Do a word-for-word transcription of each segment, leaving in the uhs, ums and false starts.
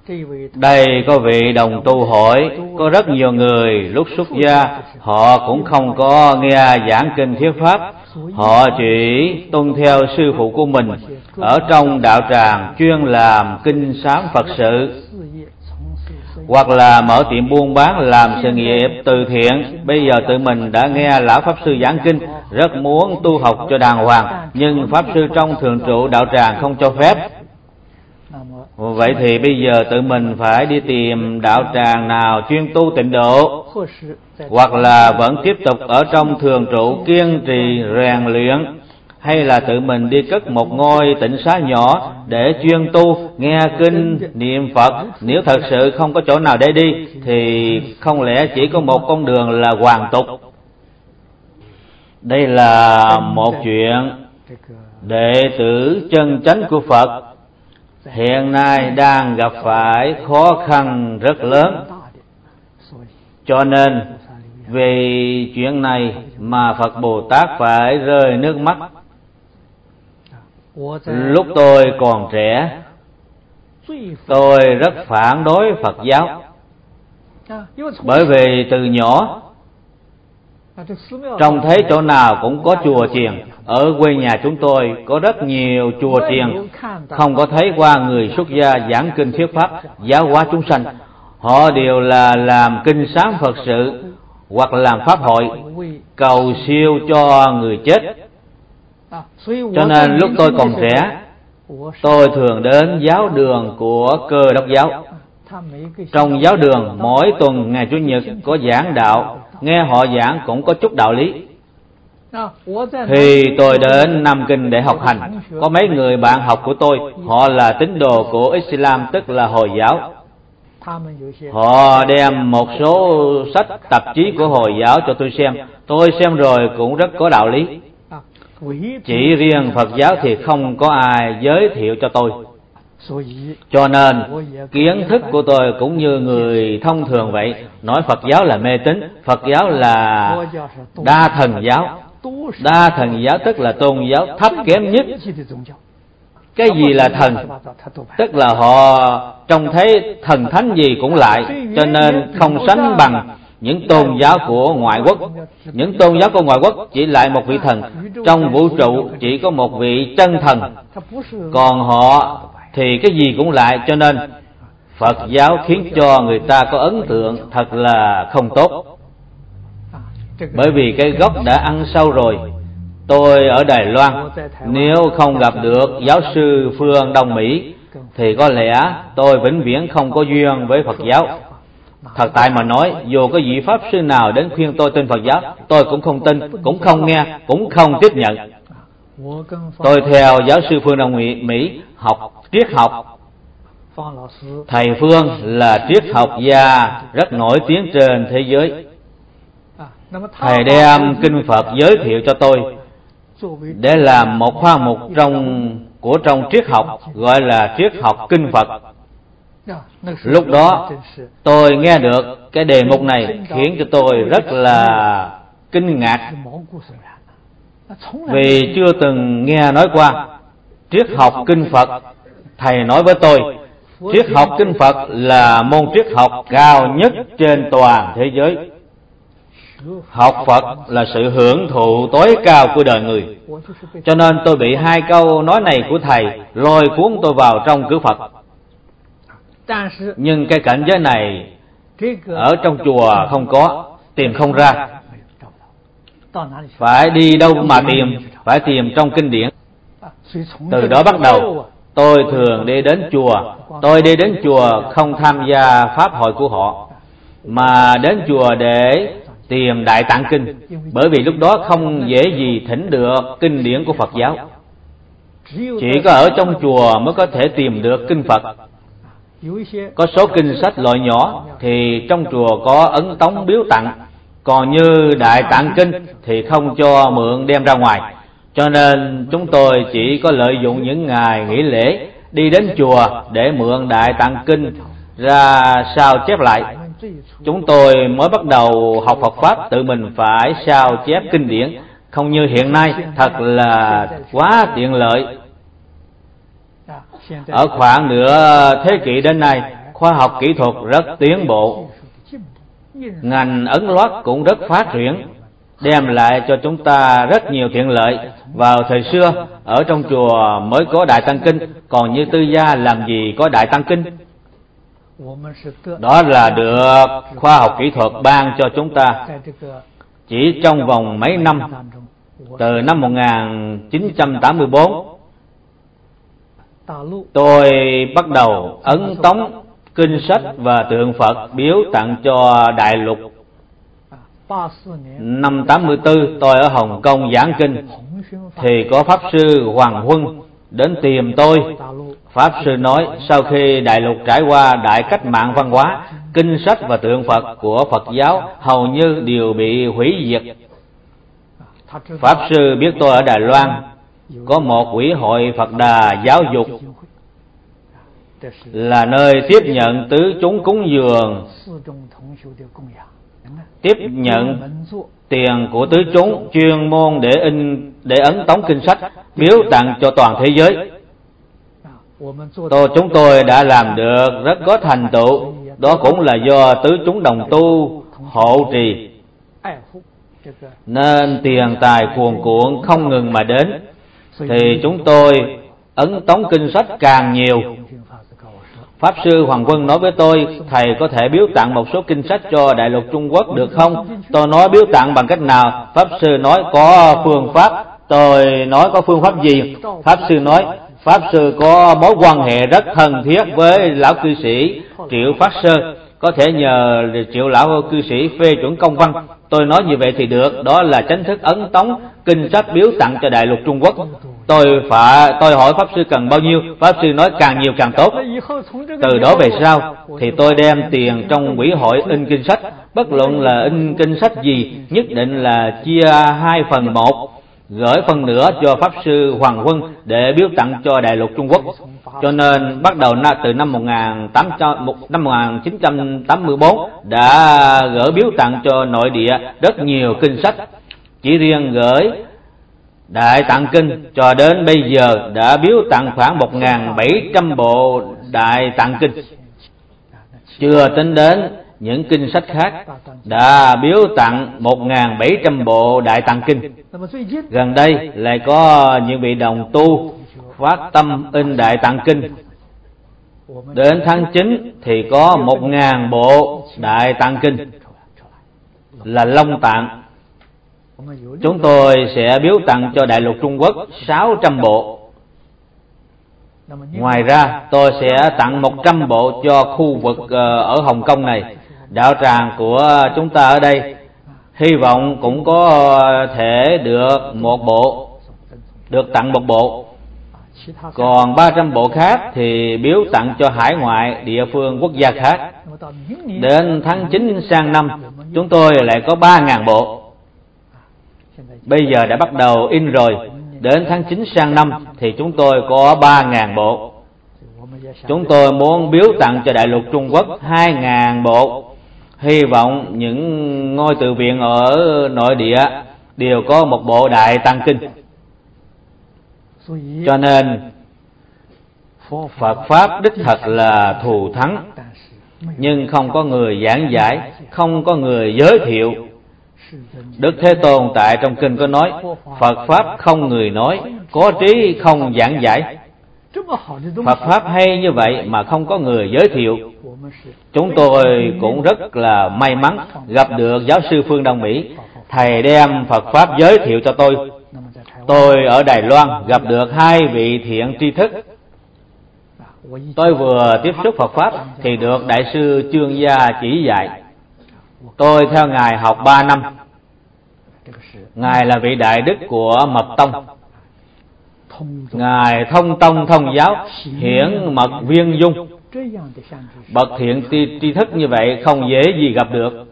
Đây có vị đồng tu hỏi, có rất nhiều người lúc xuất gia họ cũng không có nghe giảng kinh thuyết pháp, họ chỉ tuân theo sư phụ của mình ở trong đạo tràng chuyên làm kinh sám Phật sự, hoặc là mở tiệm buôn bán làm sự nghiệp từ thiện. Bây giờ tự mình đã nghe lão pháp sư giảng kinh, rất muốn tu học cho đàng hoàng, nhưng pháp sư trong thường trụ đạo tràng không cho phép. Vậy thì bây giờ tự mình phải đi tìm đạo tràng nào chuyên tu tịnh độ, hoặc là vẫn tiếp tục ở trong thường trụ kiên trì rèn luyện, hay là tự mình đi cất một ngôi tịnh xá nhỏ để chuyên tu nghe kinh niệm Phật. Nếu thật sự không có chỗ nào để đi thì không lẽ chỉ có một con đường là hoàn tục. Đây là một chuyện đệ tử chân chánh của Phật hiện nay đang gặp phải khó khăn rất lớn. Cho nên vì chuyện này mà Phật Bồ Tát phải rơi nước mắt. Lúc tôi còn trẻ, tôi rất phản đối Phật giáo, bởi vì từ nhỏ trông thấy chỗ nào cũng có chùa chiền. Ở quê nhà chúng tôi có rất nhiều chùa chiền, không có thấy qua người xuất gia giảng kinh thuyết pháp giáo hóa chúng sanh. Họ đều là làm kinh sám Phật sự hoặc làm pháp hội cầu siêu cho người chết. Cho nên lúc tôi còn trẻ, tôi thường đến giáo đường của Cơ Đốc giáo. Trong giáo đường mỗi tuần ngày Chủ nhật có giảng đạo, nghe họ giảng cũng có chút đạo lý. Thì tôi đến Nam Kinh để học hành. Có mấy người bạn học của tôi, họ là tín đồ của Islam, tức là Hồi giáo. Họ đem một số sách tạp chí của Hồi giáo cho tôi xem. Tôi xem rồi cũng rất có đạo lý. Chỉ riêng Phật giáo thì không có ai giới thiệu cho tôi. Cho nên kiến thức của tôi cũng như người thông thường vậy, nói Phật giáo là mê tín, Phật giáo là đa thần giáo. Đa thần giáo tức là tôn giáo thấp kém nhất. Cái gì là thần? Tức là họ trông thấy thần thánh gì cũng lại, cho nên không sánh bằng những tôn giáo của ngoại quốc. Những tôn giáo của ngoại quốc chỉ lại một vị thần, trong vũ trụ chỉ có một vị chân thần, còn họ thì cái gì cũng lại. Cho nên Phật giáo khiến cho người ta có ấn tượng thật là không tốt, bởi vì cái gốc đã ăn sâu rồi. Tôi ở Đài Loan, nếu không gặp được giáo sư Phương Đông Mỹ thì có lẽ tôi vĩnh viễn không có duyên với Phật giáo. Thật tại mà nói, dù có vị pháp sư nào đến khuyên tôi tin Phật giáo, tôi cũng không tin, cũng không nghe, cũng không tiếp nhận. Tôi theo giáo sư Phương Đông Mỹ học triết học. Thầy Phương là triết học gia rất nổi tiếng trên thế giới. Thầy đem kinh Phật giới thiệu cho tôi để làm một khoa mục trong của trong triết học, gọi là triết học kinh Phật. Lúc đó tôi nghe được cái đề mục này khiến cho tôi rất là kinh ngạc, vì chưa từng nghe nói qua triết học kinh Phật. Thầy nói với tôi, triết học kinh Phật là môn triết học cao nhất trên toàn thế giới. Học Phật là sự hưởng thụ tối cao của đời người. Cho nên tôi bị hai câu nói này của thầy lôi cuốn tôi vào trong cửa Phật. Nhưng cái cảnh giới này ở trong chùa không có, tìm không ra. Phải đi đâu mà tìm? Phải tìm trong kinh điển. Từ đó bắt đầu tôi thường đi đến chùa. Tôi đi đến chùa không tham gia pháp hội của họ, mà đến chùa để tìm Đại Tạng Kinh, bởi vì lúc đó không dễ gì thỉnh được kinh điển của Phật giáo. Chỉ có ở trong chùa mới có thể tìm được kinh Phật. Có số kinh sách loại nhỏ thì trong chùa có ấn tống biếu tặng, còn như Đại Tạng Kinh thì không cho mượn đem ra ngoài. Cho nên chúng tôi chỉ có lợi dụng những ngày nghỉ lễ đi đến chùa để mượn Đại Tạng Kinh ra sao chép lại. Chúng tôi mới bắt đầu học Phật Pháp tự mình phải sao chép kinh điển, không như hiện nay thật là quá tiện lợi. Ở khoảng nửa thế kỷ đến nay, khoa học kỹ thuật rất tiến bộ, ngành ấn loát cũng rất phát triển, đem lại cho chúng ta rất nhiều tiện lợi. Vào thời xưa, ở trong chùa mới có Đại Tăng Kinh, còn như tư gia làm gì có Đại Tăng Kinh. Đó là được khoa học kỹ thuật ban cho chúng ta. Chỉ trong vòng mấy năm, từ năm một nghìn chín trăm tám mươi tư, tôi bắt đầu ấn tống kinh sách và tượng Phật biếu tặng cho đại lục. Năm tám mươi tư tôi ở Hồng Kông giảng kinh, thì có Pháp Sư Hoàng Huân đến tìm tôi. Pháp Sư nói sau khi đại lục trải qua đại cách mạng văn hóa, kinh sách và tượng Phật của Phật giáo hầu như đều bị hủy diệt. Pháp Sư biết tôi ở Đài Loan có một quỹ hội Phật Đà giáo dục, là nơi tiếp nhận tứ chúng cúng dường, tiếp nhận tiền của tứ chúng chuyên môn để in để ấn tống kinh sách biếu tặng cho toàn thế giới. Tôi chúng tôi đã làm được rất có thành tựu, đó cũng là do tứ chúng đồng tu hộ trì, nên tiền tài cuồn cuộn không ngừng mà đến. Thì chúng tôi ấn tống kinh sách càng nhiều. Pháp Sư Hoàng Quân nói với tôi, thầy có thể biếu tặng một số kinh sách cho đại lục Trung Quốc được không? Tôi nói biếu tặng bằng cách nào? Pháp Sư nói có phương pháp. Tôi nói có phương pháp gì? Pháp Sư nói Pháp Sư có mối quan hệ rất thân thiết với lão cư sĩ Triệu Phát Sơ, có thể nhờ Triệu lão cư sĩ phê chuẩn công văn. Tôi nói như vậy thì được, đó là chính thức ấn tống kinh sách biếu tặng cho đại lục Trung Quốc. Tôi phải tôi hỏi Pháp Sư cần bao nhiêu? Pháp Sư nói càng nhiều càng tốt. Từ đó về sau thì tôi đem tiền trong quỹ hội in kinh sách, bất luận là in kinh sách gì, nhất định là chia hai phần một, gửi phần nữa cho Pháp Sư Hoàng Huân để biếu tặng cho đại lục Trung Quốc. Cho nên bắt đầu từ năm một nghìn chín trăm tám mươi tư đã gửi biếu tặng cho nội địa rất nhiều kinh sách. Chỉ riêng gửi Đại Tạng Kinh cho đến bây giờ đã biếu tặng khoảng một nghìn bảy trăm bộ Đại Tạng Kinh, chưa tính đến những kinh sách khác. Đã biếu tặng một nghìn bảy trăm bộ Đại Tạng Kinh. Gần đây lại có những vị đồng tu phát tâm in Đại Tạng Kinh. Đến tháng chín thì có một nghìn bộ Đại Tạng Kinh là Long Tạng. Chúng tôi sẽ biếu tặng cho đại lục Trung Quốc sáu trăm bộ. Ngoài ra tôi sẽ tặng một trăm bộ cho khu vực ở Hồng Kông này, đạo tràng của chúng ta ở đây. Hy vọng cũng có thể được một bộ, được tặng một bộ. Còn ba trăm bộ khác thì biếu tặng cho hải ngoại, địa phương, quốc gia khác. Đến tháng chín sang năm chúng tôi lại có ba nghìn bộ. Bây giờ đã bắt đầu in rồi. Đến tháng chín sang năm thì chúng tôi có ba nghìn bộ. Chúng tôi muốn biếu tặng cho đại lục Trung Quốc hai nghìn bộ. Hy vọng những ngôi tự viện ở nội địa đều có một bộ Đại Tạng Kinh. Cho nên Phật Pháp đích thật là thù thắng, nhưng không có người giảng giải, không có người giới thiệu. Đức Thế Tôn tại trong kinh có nói, Phật Pháp không người nói, có trí không giảng giải. Phật Pháp hay như vậy mà không có người giới thiệu. Chúng tôi cũng rất là may mắn gặp được giáo sư Phương Đông Mỹ. Thầy đem Phật Pháp giới thiệu cho tôi. Tôi ở Đài Loan gặp được hai vị thiện tri thức. Tôi vừa tiếp xúc Phật Pháp thì được Đại sư Chương Gia chỉ dạy. Tôi theo Ngài học ba năm. Ngài là vị đại đức của Mật Tông. Ngài thông tông thông giáo, hiển mật viên dung. Bậc thiện tri, tri thức như vậy không dễ gì gặp được.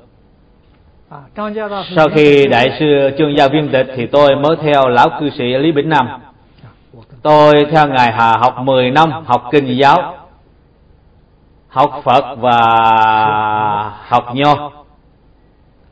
Sau khi Đại sư Chương Gia viên tịch thì tôi mới theo lão cư sĩ Lý Bỉnh Nam. Tôi theo Ngài Hà học mười năm, học kinh giáo, học Phật và học Nho.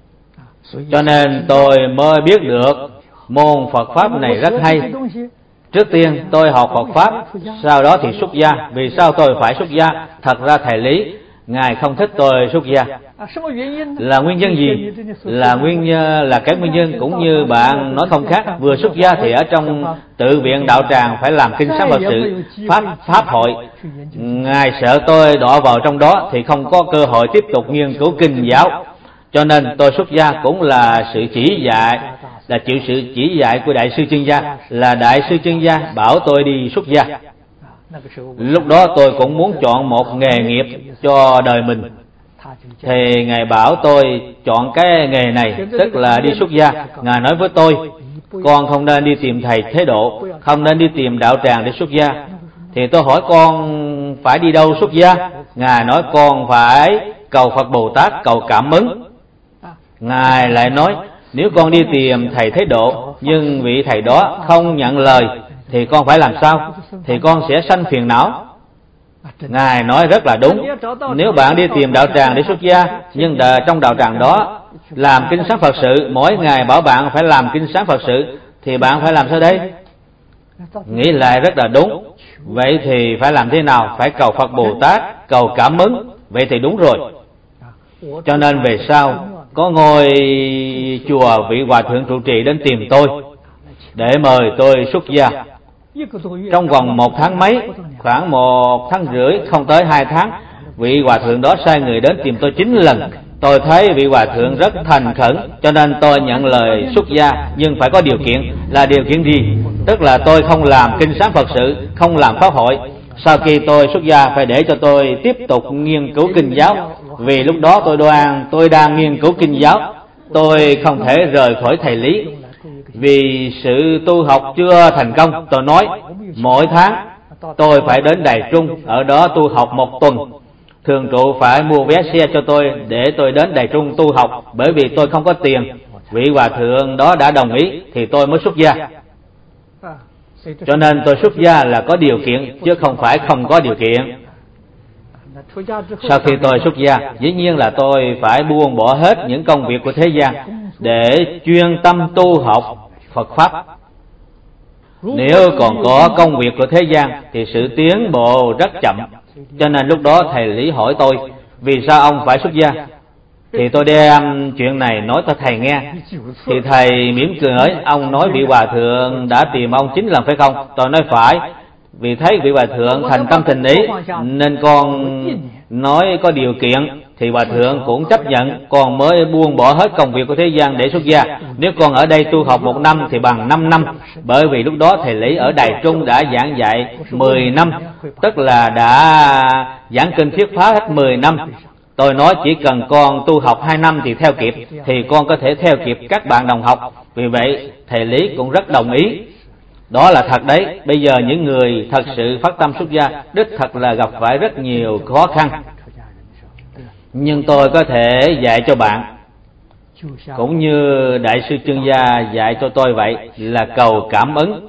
Cho nên tôi mới biết được môn Phật Pháp này rất hay. Trước tiên tôi học Phật Pháp, sau đó thì xuất gia. Vì sao tôi phải xuất gia? Thật ra thầy Lý, Ngài không thích tôi xuất gia. Là nguyên nhân gì? Là nguyên nhân là cái nguyên nhân cũng như bạn nói không khác. Vừa xuất gia thì ở trong tự viện đạo tràng phải làm kinh sáng Phật sự, pháp pháp hội. Ngài sợ tôi đọa vào trong đó thì không có cơ hội tiếp tục nghiên cứu kinh giáo. Cho nên tôi xuất gia cũng là sự chỉ dạy, là chịu sự chỉ dạy của Đại sư Chân Gia. Là Đại sư Chân Gia bảo tôi đi xuất gia. Lúc đó tôi cũng muốn chọn một nghề nghiệp cho đời mình, thì Ngài bảo tôi chọn cái nghề này, tức là đi xuất gia. Ngài nói với tôi, con không nên đi tìm thầy thế độ, không nên đi tìm đạo tràng để xuất gia. Thì tôi hỏi con phải đi đâu xuất gia? Ngài nói con phải cầu Phật Bồ Tát, cầu cảm ứng. Ngài lại nói, nếu con đi tìm thầy thế độ nhưng vị thầy đó không nhận lời thì con phải làm sao? Thì con sẽ sanh phiền não. Ngài nói rất là đúng. Nếu bạn đi tìm đạo tràng để xuất gia, nhưng trong đạo tràng đó làm kinh sáng Phật sự, mỗi ngày bảo bạn phải làm kinh sáng Phật sự, thì bạn phải làm sao đây? Nghĩ lại rất là đúng. Vậy thì phải làm thế nào? Phải cầu Phật Bồ Tát, cầu cảm ứng. Vậy thì đúng rồi. Cho nên về sau có ngôi chùa vị hòa thượng trụ trì đến tìm tôi để mời tôi xuất gia. Trong vòng một tháng mấy, khoảng một tháng rưỡi, không tới hai tháng, vị hòa thượng đó sai người đến tìm tôi chín lần. Tôi thấy vị hòa thượng rất thành khẩn, cho nên tôi nhận lời xuất gia. Nhưng phải có điều kiện. Là điều kiện gì? Tức là tôi không làm kinh sáng Phật sự, không làm pháp hội. Sau khi tôi xuất gia phải để cho tôi tiếp tục nghiên cứu kinh giáo. Vì lúc đó tôi đang tôi đang nghiên cứu kinh giáo, tôi không thể rời khỏi thầy Lý. Vì sự tu học chưa thành công, tôi nói mỗi tháng tôi phải đến Đài Trung, ở đó tu học một tuần. Thường trụ phải mua vé xe cho tôi để tôi đến Đài Trung tu học, bởi vì tôi không có tiền. Vị hòa thượng đó đã đồng ý thì tôi mới xuất gia. Cho nên tôi xuất gia là có điều kiện, chứ không phải không có điều kiện. Sau khi tôi xuất gia, dĩ nhiên là tôi phải buông bỏ hết những công việc của thế gian để chuyên tâm tu học Phật Pháp. Nếu còn có công việc của thế gian thì sự tiến bộ rất chậm. Cho nên lúc đó thầy Lý hỏi tôi, vì sao ông phải xuất gia? Thì tôi đem chuyện này nói cho thầy nghe. Thì thầy mỉm cười nói, ông nói vị hòa thượng đã tìm ông chín lần phải không? Tôi nói phải. Vì thấy vị hòa thượng thành tâm thành ý nên con nói có điều kiện, thì hòa thượng cũng chấp nhận, con mới buông bỏ hết công việc của thế gian để xuất gia. Nếu con ở đây tu học một năm thì bằng năm năm. Bởi vì lúc đó thầy Lý ở Đài Trung đã giảng dạy mười năm, tức là đã giảng kinh thuyết pháp hết mười năm. Tôi nói chỉ cần con tu học hai năm thì theo kịp, thì con có thể theo kịp các bạn đồng học. Vì vậy thầy Lý cũng rất đồng ý. Đó là thật đấy. Bây giờ những người thật sự phát tâm xuất gia đích thật là gặp phải rất nhiều khó khăn. Nhưng tôi có thể dạy cho bạn, cũng như Đại sư Chân Gia dạy cho tôi vậy, là cầu cảm ứng.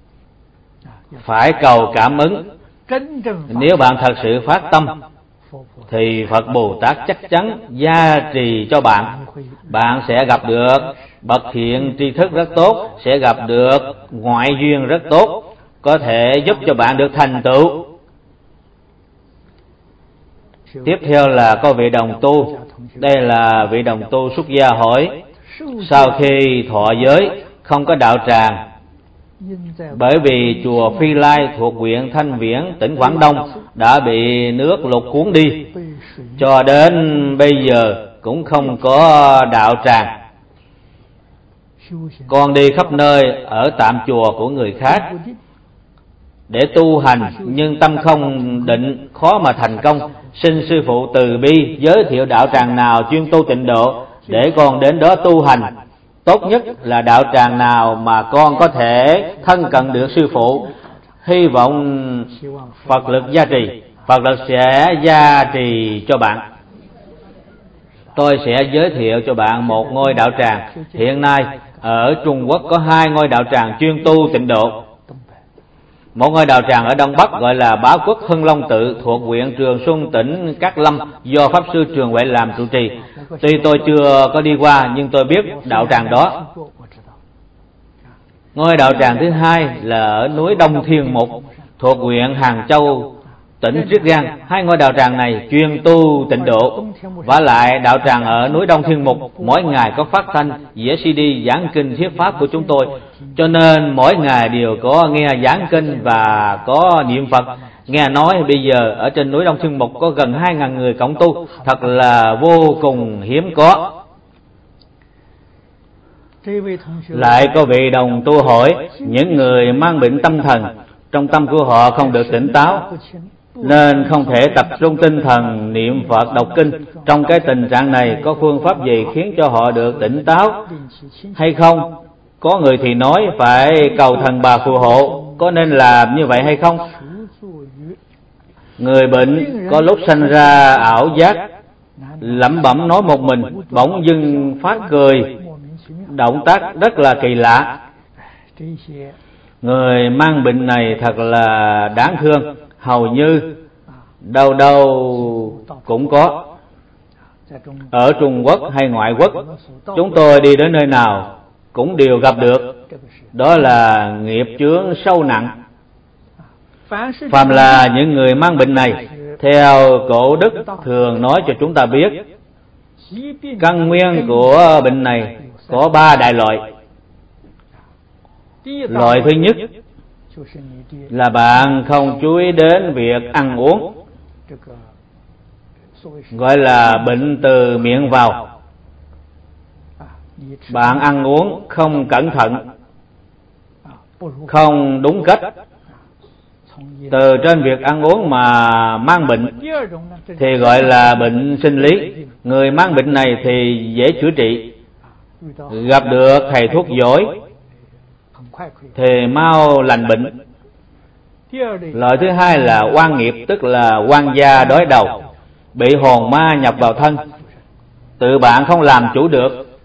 Phải cầu cảm ứng. Nếu bạn thật sự phát tâm thì Phật Bồ Tát chắc chắn gia trì cho bạn. Bạn sẽ gặp được bậc thiện tri thức rất tốt, sẽ gặp được ngoại duyên rất tốt, có thể giúp cho bạn được thành tựu. Tiếp theo là có vị đồng tu. Đây là vị đồng tu xuất gia hỏi, sau khi thọ giới không có đạo tràng, bởi vì chùa Phi Lai thuộc huyện Thanh Viễn, tỉnh Quảng Đông đã bị nước lụt cuốn đi, cho đến bây giờ cũng không có đạo tràng. Con đi khắp nơi ở tạm chùa của người khác để tu hành, nhưng tâm không định, khó mà thành công. Xin sư phụ từ bi giới thiệu đạo tràng nào chuyên tu tịnh độ để con đến đó tu hành. Tốt nhất là đạo tràng nào mà con có thể thân cận được sư phụ. Hy vọng Phật lực gia trì, Phật lực sẽ gia trì cho bạn. Tôi sẽ giới thiệu cho bạn một ngôi đạo tràng. Hiện nay ở Trung Quốc có hai ngôi đạo tràng chuyên tu tịnh độ. Một ngôi đạo tràng ở Đông Bắc gọi là Bá Quốc Hưng Long Tự, thuộc huyện Trường Xuân, tỉnh Cát Lâm, do Pháp sư Trường Huệ làm trụ trì. Tuy tôi chưa có đi qua nhưng tôi biết đạo tràng đó. Ngôi đạo tràng thứ hai là ở núi Đông Thiên Mục, thuộc huyện Hàng Châu, tỉnh Triết Giang. Hai ngôi đạo tràng này chuyên tu tịnh độ. Vả lại đạo tràng ở núi Đông Thiên Mục mỗi ngày có phát thanh dĩa xê đê giảng kinh thuyết pháp của chúng tôi, cho nên mỗi ngày đều có nghe giảng kinh và có niệm Phật. Nghe nói bây giờ ở trên núi Đông Thiên Mục có gần hai ngàn người cộng tu, thật là vô cùng hiếm có. Lại có vị đồng tu hỏi, những người mang bệnh tâm thần, trong tâm của họ không được tỉnh táo, nên không thể tập trung tinh thần niệm Phật đọc kinh. Trong cái tình trạng này có phương pháp gì khiến cho họ được tỉnh táo hay không? Có người thì nói phải cầu thần bà phù hộ, có nên làm như vậy hay không? Người bệnh có lúc sanh ra ảo giác, lẩm bẩm nói một mình, bỗng dưng phát cười, động tác rất là kỳ lạ. Người mang bệnh này thật là đáng thương, hầu như đâu đâu cũng có. Ở Trung Quốc hay ngoại quốc, chúng tôi đi đến nơi nào cũng đều gặp được. Đó là nghiệp chướng sâu nặng. Phàm là những người mang bệnh này, theo cổ đức thường nói cho chúng ta biết, căn nguyên của bệnh này có ba đại loại. Loại thứ nhất là bạn không chú ý đến việc ăn uống, gọi là bệnh từ miệng vào. Bạn ăn uống không cẩn thận, không đúng cách, từ trên việc ăn uống mà mang bệnh thì gọi là bệnh sinh lý. Người mang bệnh này thì dễ chữa trị, gặp được thầy thuốc giỏi thì mau lành bệnh. Loại thứ hai là oan nghiệp, tức là oan gia đối đầu, bị hồn ma nhập vào thân, tự bạn không làm chủ được.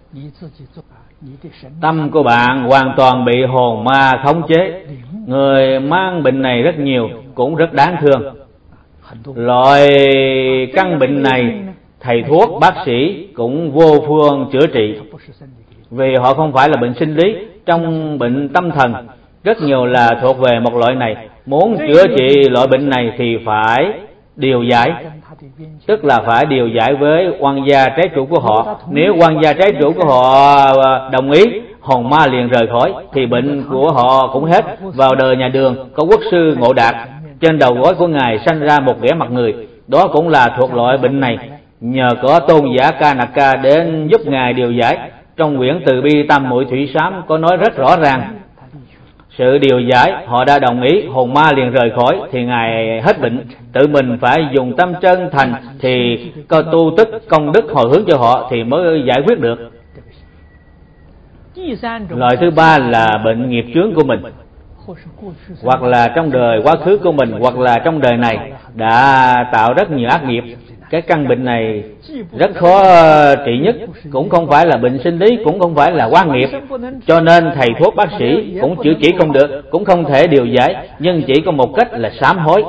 Tâm của bạn hoàn toàn bị hồn ma khống chế. Người mang bệnh này rất nhiều, cũng rất đáng thương. Loại căn bệnh này thầy thuốc, bác sĩ cũng vô phương chữa trị, vì họ không phải là bệnh sinh lý. Trong bệnh tâm thần rất nhiều là thuộc về một loại này. Muốn chữa trị loại bệnh này thì phải điều giải, tức là phải điều giải với oan gia trái chủ của họ. Nếu oan gia trái chủ của họ đồng ý, hồn ma liền rời khỏi, thì bệnh của họ cũng hết. Vào đời nhà Đường có quốc sư Ngộ Đạt, trên đầu gối của ngài sanh ra một vẻ mặt người, đó cũng là thuộc loại bệnh này. Nhờ có tôn giả Kanaka đến giúp ngài điều giải. Trong quyển Từ Bi Tam Muội Thủy Sám có nói rất rõ ràng, sự điều giải họ đã đồng ý, hồn ma liền rời khỏi thì ngài hết bệnh. Tự mình phải dùng tâm chân thành thì có tu tức công đức hồi hướng cho họ thì mới giải quyết được. Loại thứ ba là bệnh nghiệp chướng của mình, hoặc là trong đời quá khứ của mình, hoặc là trong đời này đã tạo rất nhiều ác nghiệp. Cái căn bệnh này rất khó trị nhất, cũng không phải là bệnh sinh lý, cũng không phải là oan nghiệp, cho nên thầy thuốc bác sĩ cũng chữa trị không được, cũng không thể điều giải, nhưng chỉ có một cách là sám hối.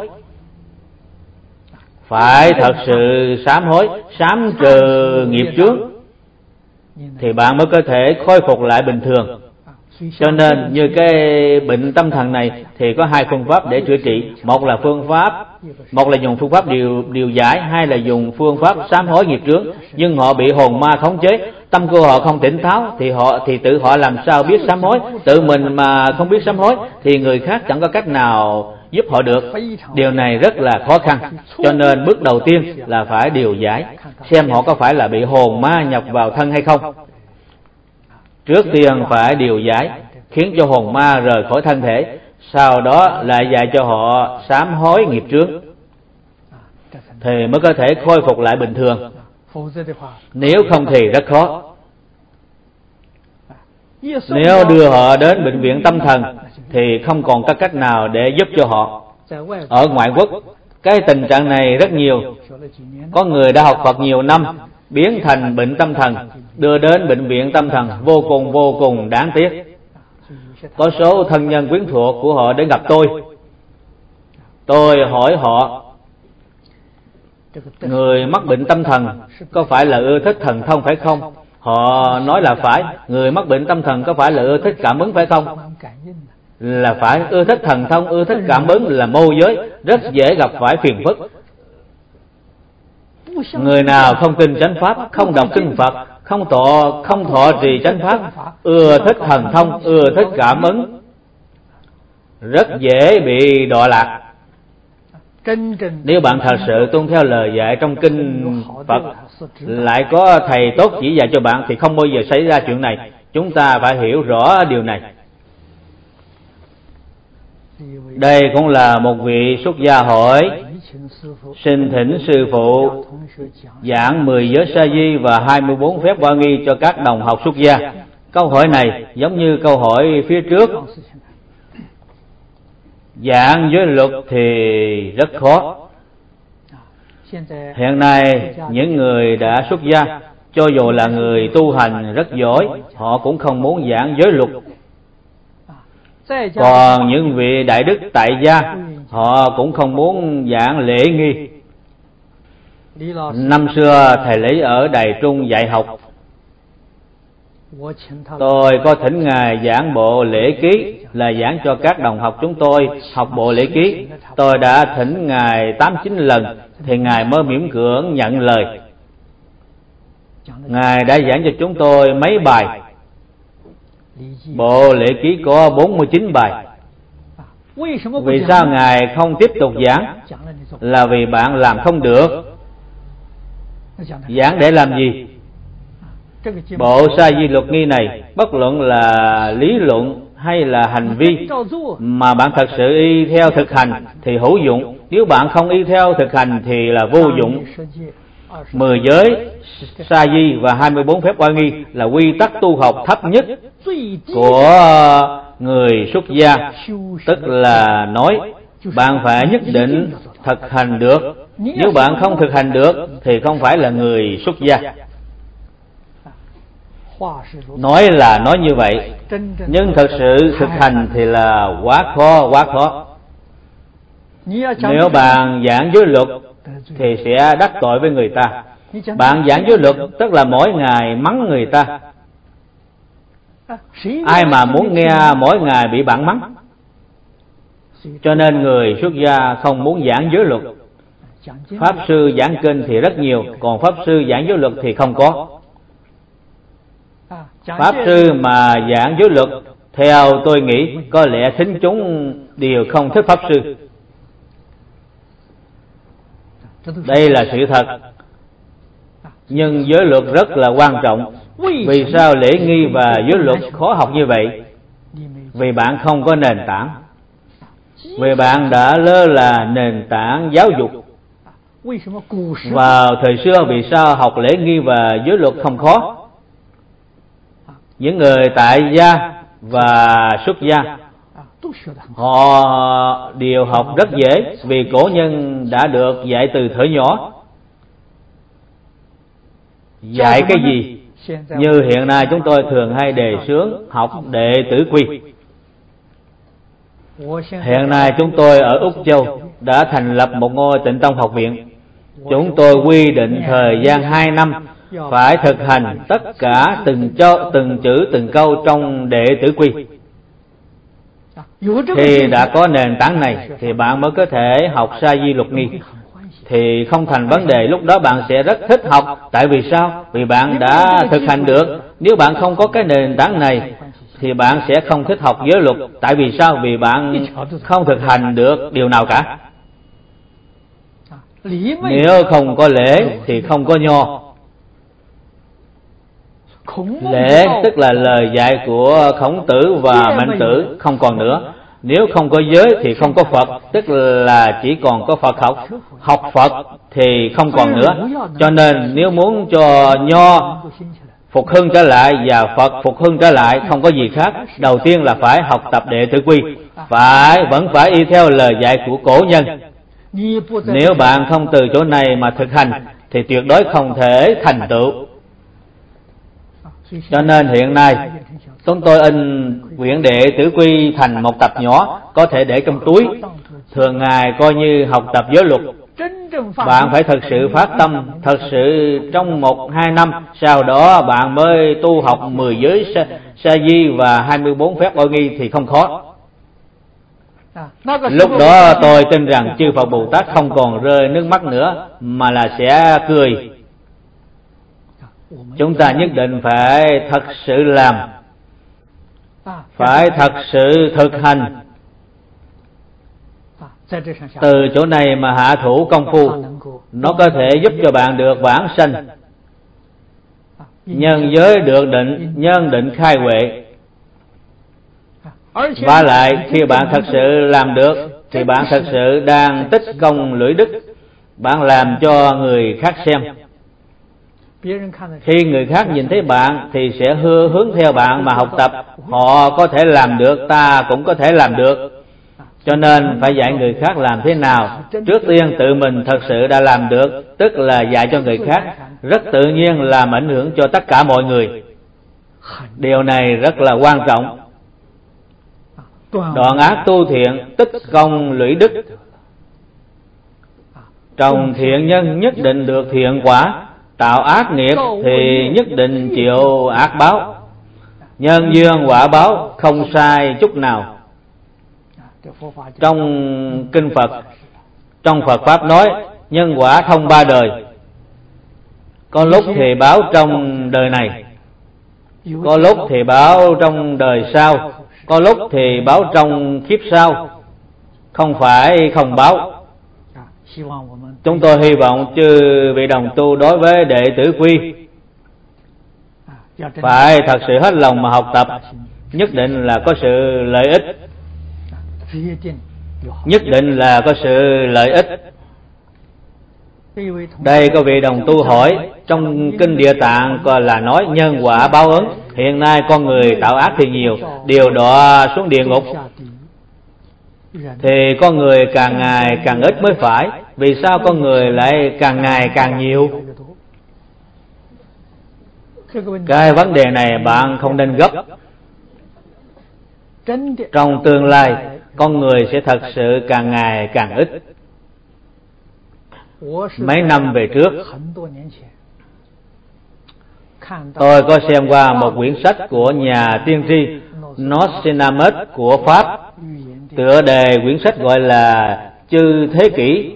Phải thật sự sám hối, sám trừ nghiệp chướng thì bạn mới có thể khôi phục lại bình thường. Cho nên như cái bệnh tâm thần này thì có hai phương pháp để chữa trị. Một là phương pháp một là dùng phương pháp điều điều giải, hai là dùng phương pháp sám hối nghiệp chướng. Nhưng họ bị hồn ma khống chế, tâm của họ không tỉnh táo thì họ thì tự họ làm sao biết sám hối. Tự mình mà không biết sám hối thì người khác chẳng có cách nào giúp họ được. Điều này rất là khó khăn. Cho nên bước đầu tiên là phải điều giải, xem họ có phải là bị hồn ma nhập vào thân hay không. Trước tiên phải điều giải, khiến cho hồn ma rời khỏi thân thể, sau đó lại dạy cho họ sám hối nghiệp chướng, thì mới có thể khôi phục lại bình thường. Nếu không thì rất khó. Nếu đưa họ đến bệnh viện tâm thần thì không còn có cách nào để giúp cho họ. Ở ngoại quốc cái tình trạng này rất nhiều. Có người đã học Phật nhiều năm, biến thành bệnh tâm thần, đưa đến bệnh viện tâm thần, vô cùng vô cùng đáng tiếc. Có số thân nhân quyến thuộc của họ đến gặp tôi. Tôi hỏi họ, người mắc bệnh tâm thần có phải là ưa thích thần thông phải không? Họ nói là phải, người mắc bệnh tâm thần có phải là ưa thích cảm ứng phải không? Là phải, ưa thích thần thông, ưa thích cảm ứng là môi giới, rất dễ gặp phải phiền phức. Người nào không tin chánh pháp, không đọc kinh Phật, không thọ không thọ trì chánh pháp, ưa thích thần thông, ưa thích cảm ứng, rất dễ bị đọa lạc. Nếu bạn thật sự tuân theo lời dạy trong kinh Phật, lại có thầy tốt chỉ dạy cho bạn, thì không bao giờ xảy ra chuyện này. Chúng ta phải hiểu rõ điều này. Đây cũng là một vị xuất gia hỏi: xin thỉnh sư phụ giảng mười giới sa di và hai mươi bốn phép oai nghi cho các đồng học xuất gia. Câu hỏi này giống như câu hỏi phía trước. Giảng giới luật thì rất khó. Hiện nay những người đã xuất gia, cho dù là người tu hành rất giỏi, họ cũng không muốn giảng giới luật. Còn những vị đại đức tại gia, họ cũng không muốn giảng lễ nghi. Năm xưa thầy Lý ở Đài Trung dạy học, tôi có thỉnh ngài giảng bộ lễ ký, là giảng cho các đồng học chúng tôi học bộ lễ ký. Tôi đã thỉnh ngài tám chín lần thì ngài mới miễn cưỡng nhận lời. Ngài đã giảng cho chúng tôi mấy bài. Bộ lễ ký có bốn mươi chín bài. Vì sao ngài không tiếp tục giảng? Là vì bạn làm không được. Giảng để làm gì? Bộ sa di luật nghi này, bất luận là lý luận hay là hành vi, mà bạn thật sự y theo thực hành thì hữu dụng. Nếu bạn không y theo thực hành thì là vô dụng. Mười giới sa di và hai mươi bốn phép oai nghi là quy tắc tu học thấp nhất của người xuất gia. Tức là nói bạn phải nhất định thực hành được. Nếu bạn không thực hành được thì không phải là người xuất gia. Nói là nói như vậy, nhưng thật sự thực hành thì là quá khó, quá khó. Nếu bạn giảng giới luật thì sẽ đắc tội với người ta. Bạn giảng giới luật tức là mỗi ngày mắng người ta. Ai mà muốn nghe mỗi ngày bị bạn mắng? Cho nên người xuất gia không muốn giảng giới luật. Pháp sư giảng kinh thì rất nhiều, còn pháp sư giảng giới luật thì không có. Pháp sư mà giảng giới luật, theo tôi nghĩ có lẽ thính chúng đều không thích pháp sư. Đây là sự thật. Nhưng giới luật rất là quan trọng. Vì sao lễ nghi và giới luật khó học như vậy? Vì bạn không có nền tảng. Vì bạn đã lơ là nền tảng giáo dục. Vào thời xưa vì sao học lễ nghi và giới luật không khó? Những người tại gia và xuất gia họ đều học rất dễ, vì cổ nhân đã được dạy từ thuở nhỏ. Dạy cái gì? Như hiện nay chúng tôi thường hay đề xướng học đệ tử quy. Hiện nay chúng tôi ở Úc Châu đã thành lập một ngôi Tịnh Tông học viện. Chúng tôi quy định thời gian hai năm phải thực hành tất cả từng cho từng chữ từng câu trong đệ tử quy. Khi đã có nền tảng này thì bạn mới có thể học sa di luật nghi. Thì không thành vấn đề, lúc đó bạn sẽ rất thích học. Tại vì sao? Vì bạn đã thực hành được. Nếu bạn không có cái nền tảng này thì bạn sẽ không thích học giới luật. Tại vì sao? Vì bạn không thực hành được điều nào cả. Nếu không có lễ thì không có nho. Lễ tức là lời dạy của Khổng Tử và Mạnh Tử không còn nữa. Nếu không có giới thì không có Phật, tức là chỉ còn có Phật học. Học Phật thì không còn nữa. Cho nên nếu muốn cho nho phục hưng trở lại và Phật phục hưng trở lại, không có gì khác. Đầu tiên là phải học tập đệ tử quy, phải vẫn phải y theo lời dạy của cổ nhân. Nếu bạn không từ chỗ này mà thực hành thì tuyệt đối không thể thành tựu. Cho nên hiện nay chúng tôi in quyển đệ tử quy thành một tập nhỏ, có thể để trong túi, thường ngày coi như học tập giới luật. Bạn phải thật sự phát tâm, thật sự trong một hai năm, sau đó bạn mới tu học mười giới sa, sa di và hai mươi bốn phép oai nghi thì không khó. Lúc đó tôi tin rằng chư Phật Bồ Tát không còn rơi nước mắt nữa, mà là sẽ cười. Chúng ta nhất định phải thật sự làm, phải thật sự thực hành. Từ chỗ này mà hạ thủ công phu, nó có thể giúp cho bạn được vãng sanh, nhân giới được định, nhân định khai huệ. Và lại khi bạn thật sự làm được thì bạn thật sự đang tích công lũy đức. Bạn làm cho người khác xem. Khi người khác nhìn thấy bạn thì sẽ hư hướng theo bạn mà học tập. Họ có thể làm được, ta cũng có thể làm được. Cho nên phải dạy người khác làm thế nào. Trước tiên tự mình thật sự đã làm được, tức là dạy cho người khác, rất tự nhiên làm ảnh hưởng cho tất cả mọi người. Điều này rất là quan trọng. Đoạn ác tu thiện, tích công lũy đức. Trồng thiện nhân nhất định được thiện quả, tạo ác nghiệp thì nhất định chịu ác báo. Nhân duyên quả báo không sai chút nào. Trong kinh Phật, trong Phật Pháp nói nhân quả thông ba đời. Có lúc thì báo trong đời này, có lúc thì báo trong đời sau, có lúc thì báo trong kiếp sau. Không phải không báo. Chúng tôi hy vọng chư vị đồng tu đối với đệ tử quy phải thật sự hết lòng mà học tập, nhất định là có sự lợi ích, nhất định là có sự lợi ích. Đây có vị đồng tu hỏi, trong kinh Địa Tạng còn là nói nhân quả báo ứng. Hiện nay con người tạo ác thì nhiều, điều đọa xuống địa ngục, thì con người càng ngày càng ít mới phải. Vì sao con người lại càng ngày càng nhiều? Cái vấn đề này bạn không nên gấp. Trong tương lai con người sẽ thật sự càng ngày càng ít. Mấy năm về trước, tôi có xem qua một quyển sách của nhà tiên tri Nostradamus của Pháp. Tựa đề quyển sách gọi là Chư Thế Kỷ,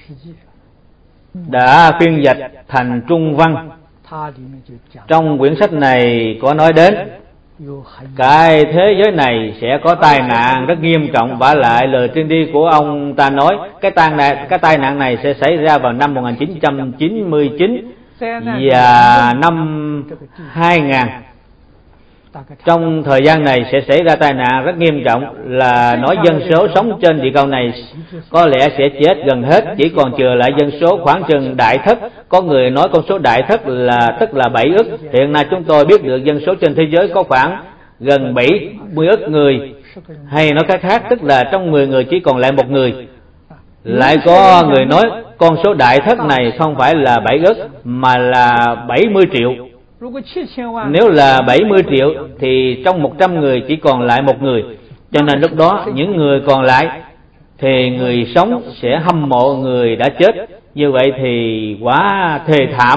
đã phiên dịch thành Trung văn. Trong quyển sách này có nói đến cái thế giới này sẽ có tai nạn rất nghiêm trọng. Vả lại lời tiên tri của ông ta nói cái tai nạn, cái tai nạn này sẽ xảy ra vào năm một nghìn chín trăm chín mươi chín và năm hai nghìn. Trong thời gian này sẽ xảy ra tai nạn rất nghiêm trọng, là nói dân số sống trên địa cầu này có lẽ sẽ chết gần hết, chỉ còn chừa lại dân số khoảng chừng đại thất. Có người nói con số đại thất là tức là bảy ức. Hiện nay chúng tôi biết được dân số trên thế giới có khoảng gần bảy mươi ức người, hay nói cách khác tức là trong mười người chỉ còn lại một người. Lại có người nói con số đại thất này không phải là bảy ức mà là bảy mươi triệu. Nếu là bảy mươi triệu thì trong một trăm người chỉ còn lại một người. Cho nên lúc đó những người còn lại thì người sống sẽ hâm mộ người đã chết. Như vậy thì quá thê thảm.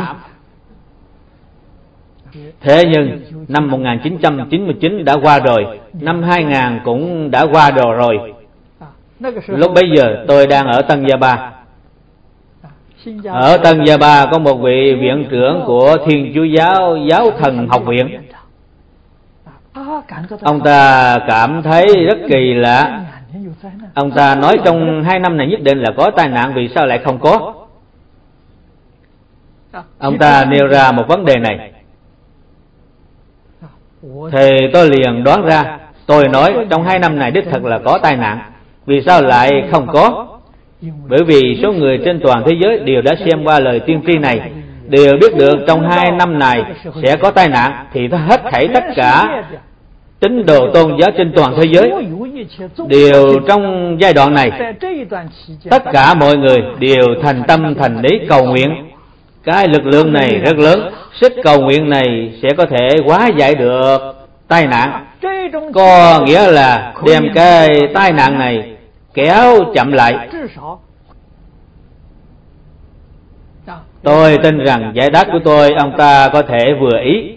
Thế nhưng năm một nghìn chín trăm chín mươi chín đã qua rồi, năm hai nghìn cũng đã qua rồi rồi. Lúc bấy giờ tôi đang ở Tân Gia Ba. Ở Tân Gia Ba có một vị viện trưởng của Thiên Chúa Giáo Giáo Thần Học Viện. Ông ta cảm thấy rất kỳ lạ. Ông ta nói trong hai năm này nhất định là có tai nạn, vì sao lại không có? Ông ta nêu ra một vấn đề này. Thì tôi liền đoán ra. Tôi nói trong hai năm này đích thật là có tai nạn. Vì sao lại không có? Bởi vì số người trên toàn thế giới đều đã xem qua lời tiên tri này, đều biết được trong hai năm này sẽ có tai nạn, thì hết thảy tất cả tín đồ tôn giáo trên toàn thế giới đều trong giai đoạn này, tất cả mọi người đều thành tâm thành ý cầu nguyện. Cái lực lượng này rất lớn, sức cầu nguyện này sẽ có thể hóa giải được tai nạn. Có nghĩa là đem cái tai nạn này kéo chậm lại. Tôi tin rằng giải đáp của tôi ông ta có thể vừa ý.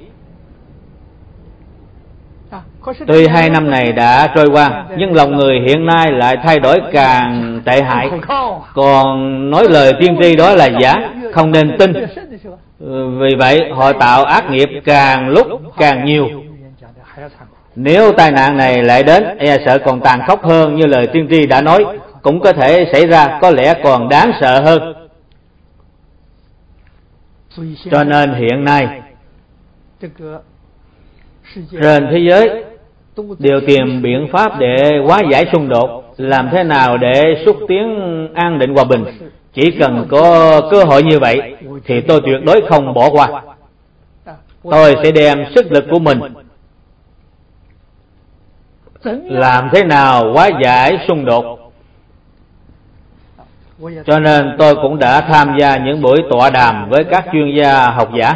Tuy hai năm này đã trôi qua, nhưng lòng người hiện nay lại thay đổi càng tệ hại. Còn nói lời tiên tri đó là giả, không nên tin. Vì vậy họ tạo ác nghiệp càng lúc càng nhiều. Nếu tai nạn này lại đến, e sợ còn tàn khốc hơn như lời tiên tri đã nói, cũng có thể xảy ra, có lẽ còn đáng sợ hơn. Cho nên hiện nay trên thế giới đều tìm biện pháp để hóa giải xung đột, làm thế nào để xúc tiến an định hòa bình. Chỉ cần có cơ hội như vậy thì tôi tuyệt đối không bỏ qua. Tôi sẽ đem sức lực của mình làm thế nào hóa giải xung đột. Cho nên tôi cũng đã tham gia những buổi tọa đàm với các chuyên gia học giả.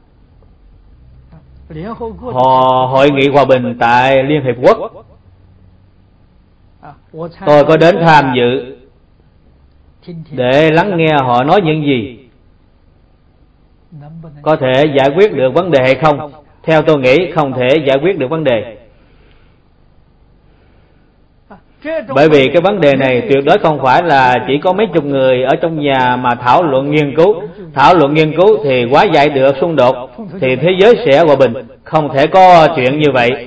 Họ hội nghị hòa bình tại Liên Hiệp Quốc, tôi có đến tham dự để lắng nghe họ nói những gì. Có thể giải quyết được vấn đề hay không? Theo tôi nghĩ không thể giải quyết được vấn đề. Bởi vì cái vấn đề này tuyệt đối không phải là chỉ có mấy chục người ở trong nhà mà thảo luận nghiên cứu. Thảo luận nghiên cứu thì hóa giải được xung đột, thì thế giới sẽ hòa bình. Không thể có chuyện như vậy.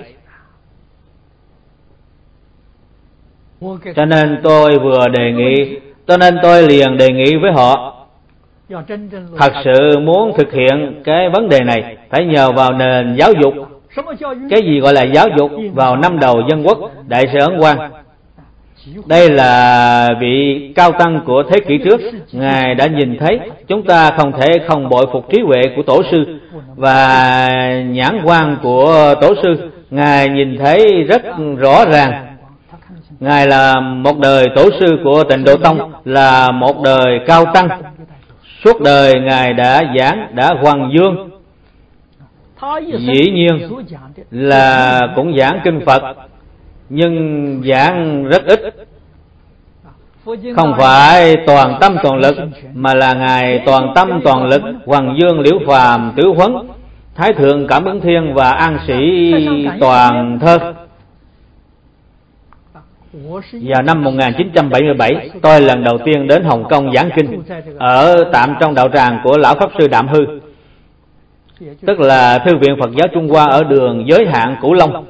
Cho nên tôi vừa đề nghị, cho nên tôi liền đề nghị với họ, thật sự muốn thực hiện cái vấn đề này phải nhờ vào nền giáo dục. Cái gì gọi là giáo dục? Vào năm đầu dân quốc, Đại sư Ấn Quang, đây là vị cao tăng của thế kỷ trước, Ngài đã nhìn thấy chúng ta không thể không bội phục trí huệ của tổ sư và nhãn quan của tổ sư. Ngài nhìn thấy rất rõ ràng. Ngài là một đời tổ sư của Tịnh Độ Tông, là một đời cao tăng. Suốt đời Ngài đã giảng, đã hoằng dương. Dĩ nhiên là cũng giảng kinh Phật, nhưng giảng rất ít. Không phải toàn tâm toàn lực, mà là Ngài toàn tâm toàn lực hoằng dương Liễu Phàm, Tứ Huấn, Thái Thượng Cảm Ứng Thiên và An Sĩ Toàn Thơ. Vào năm một nghìn chín trăm bảy mươi bảy, tôi lần đầu tiên đến Hồng Kông giảng kinh, ở tạm trong đạo tràng của Lão Pháp Sư Đạm Hư, tức là Thư viện Phật giáo Trung Hoa ở đường Giới Hạn Cửu Long.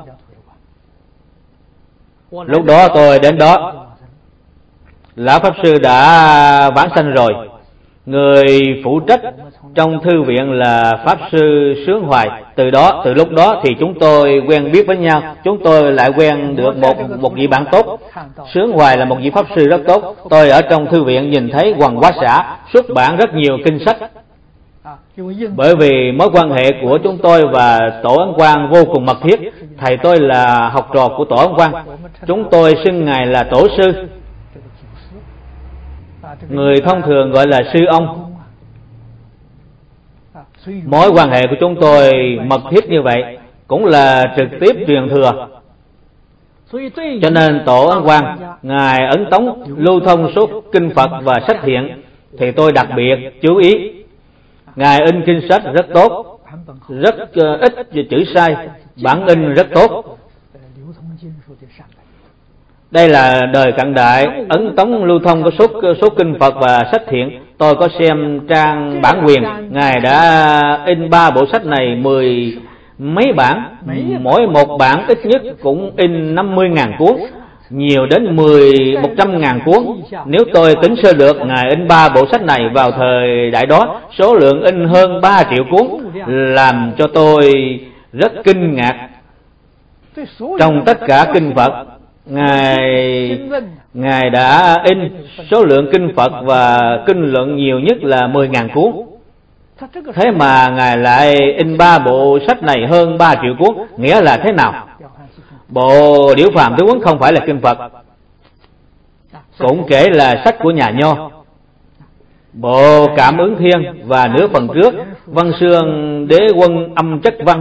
Lúc đó tôi đến đó, Lão Pháp Sư đã vãng sanh rồi. Người phụ trách trong thư viện là Pháp Sư Sướng Hoài. Từ đó, từ lúc đó thì chúng tôi quen biết với nhau. Chúng tôi lại quen được một một vị bạn tốt. Sướng Hoài là một vị Pháp Sư rất tốt. Tôi ở trong thư viện nhìn thấy Hoàng Hóa Xã xuất bản rất nhiều kinh sách. Bởi vì mối quan hệ của chúng tôi và Tổ Ấn Quang vô cùng mật thiết. Thầy tôi là học trò của Tổ Ấn Quang. Chúng tôi xưng Ngài là Tổ Sư, người thông thường gọi là Sư Ông. Mối quan hệ của chúng tôi mật thiết như vậy, cũng là trực tiếp truyền thừa. Cho nên Tổ Ấn Quang, Ngài ấn tống lưu thông số kinh Phật và sách hiện, thì tôi đặc biệt chú ý. Ngài in kinh sách rất tốt, rất uh, ít chữ sai, bản in rất tốt. Đây là đời cận đại, ấn tống lưu thông có số, số kinh Phật và sách thiện. Tôi có xem trang bản quyền, Ngài đã in ba bộ sách này mười mấy bản, mỗi một bản ít nhất cũng in năm mươi ngàn cuốn, nhiều đến mười, một trăm ngàn cuốn. Nếu tôi tính sơ lược, Ngài in ba bộ sách này vào thời đại đó, số lượng in hơn ba triệu cuốn, làm cho tôi rất kinh ngạc. Trong tất cả kinh Phật, Ngài Ngài đã in số lượng kinh Phật và kinh luận nhiều nhất là mười ngàn cuốn. Thế mà Ngài lại in ba bộ sách này hơn ba triệu cuốn, nghĩa là thế nào? Bộ Liễu Phàm Tứ Huấn không phải là kinh Phật, cũng kể là sách của nhà Nho. Bộ Cảm Ứng Thiên và nửa phần trước Văn Xương Đế Quân Âm Chất Văn.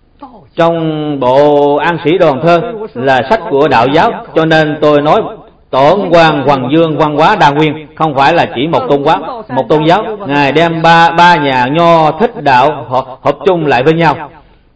Trong bộ An Sĩ Đoàn Thơ là sách của đạo giáo. Cho nên tôi nói Tổ Ấn Quang Hoàng Dương Văn Hóa Đa Nguyên không phải là chỉ một tôn giáo, một tôn giáo. Ngài đem ba ba nhà Nho Thích Đạo hợp, hợp chung lại với nhau,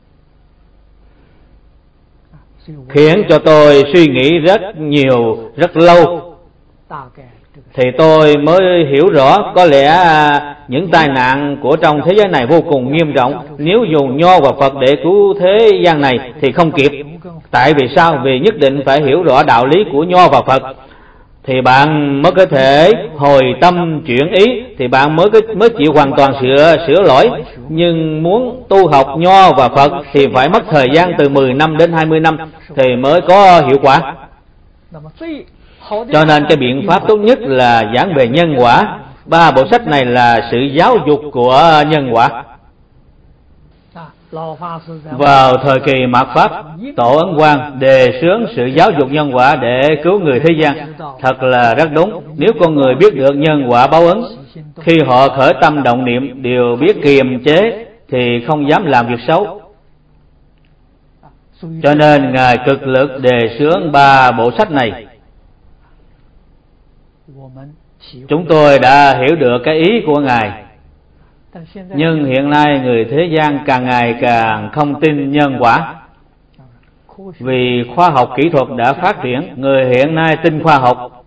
khiến cho tôi suy nghĩ rất nhiều, rất lâu, thì tôi mới hiểu rõ có lẽ những tai nạn của trong thế giới này vô cùng nghiêm trọng. Nếu dùng Nho và Phật để cứu thế gian này thì không kịp. Tại vì sao? Vì nhất định phải hiểu rõ đạo lý của Nho và Phật thì bạn mới có thể hồi tâm chuyển ý, thì bạn mới mới chịu hoàn toàn sửa sửa lỗi. Nhưng muốn tu học Nho và Phật thì phải mất thời gian từ mười năm đến hai mươi năm thì mới có hiệu quả. Cho nên cái biện pháp tốt nhất là giảng về nhân quả. Ba bộ sách này là sự giáo dục của nhân quả. Vào thời kỳ mạt Pháp, Tổ Ấn Quang đề xướng sự giáo dục nhân quả để cứu người thế gian. Thật là rất đúng. Nếu con người biết được nhân quả báo ứng, khi họ khởi tâm động niệm đều biết kiềm chế thì không dám làm việc xấu. Cho nên Ngài cực lực đề xướng ba bộ sách này. Chúng tôi đã hiểu được cái ý của Ngài. Nhưng hiện nay người thế gian càng ngày càng không tin nhân quả. Vì khoa học kỹ thuật đã phát triển, người hiện nay tin khoa học.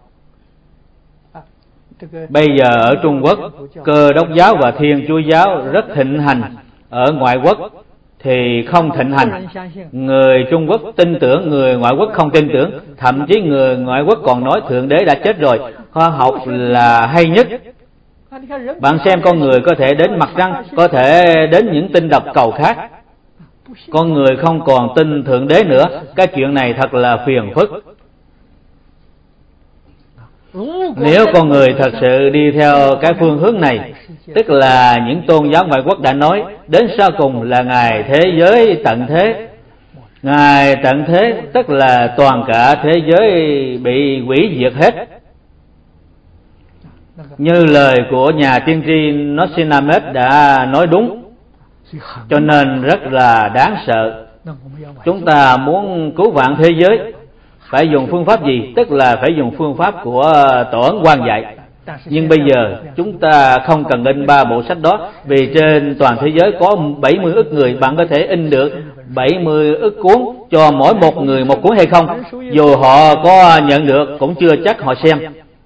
Bây giờ ở Trung Quốc, Cơ Đốc giáo và Thiên Chúa giáo rất thịnh hành. Ở ngoại quốc thì không thịnh hành. Người Trung Quốc tin tưởng, người ngoại quốc không tin tưởng. Thậm chí người ngoại quốc còn nói Thượng Đế đã chết rồi, khoa học là hay nhất. Bạn xem con người có thể đến mặt trăng, có thể đến những tinh độc cầu khác. Con người không còn tin Thượng Đế nữa. Cái chuyện này thật là phiền phức. Nếu con người thật sự đi theo cái phương hướng này, tức là những tôn giáo ngoại quốc đã nói, đến sau cùng là ngày thế giới tận thế. Ngày tận thế tức là toàn cả thế giới bị hủy diệt hết. Như lời của nhà tiên tri Nostradamus đã nói đúng. Cho nên rất là đáng sợ. Chúng ta muốn cứu vãn thế giới phải dùng phương pháp gì? Tức là phải dùng phương pháp của Tổ Ấn Quang dạy. Nhưng bây giờ chúng ta không cần in ba bộ sách đó, vì trên toàn thế giới có bảy mươi ức người. Bạn có thể in được bảy mươi ức cuốn cho mỗi một người một cuốn hay không? Dù họ có nhận được cũng chưa chắc họ xem.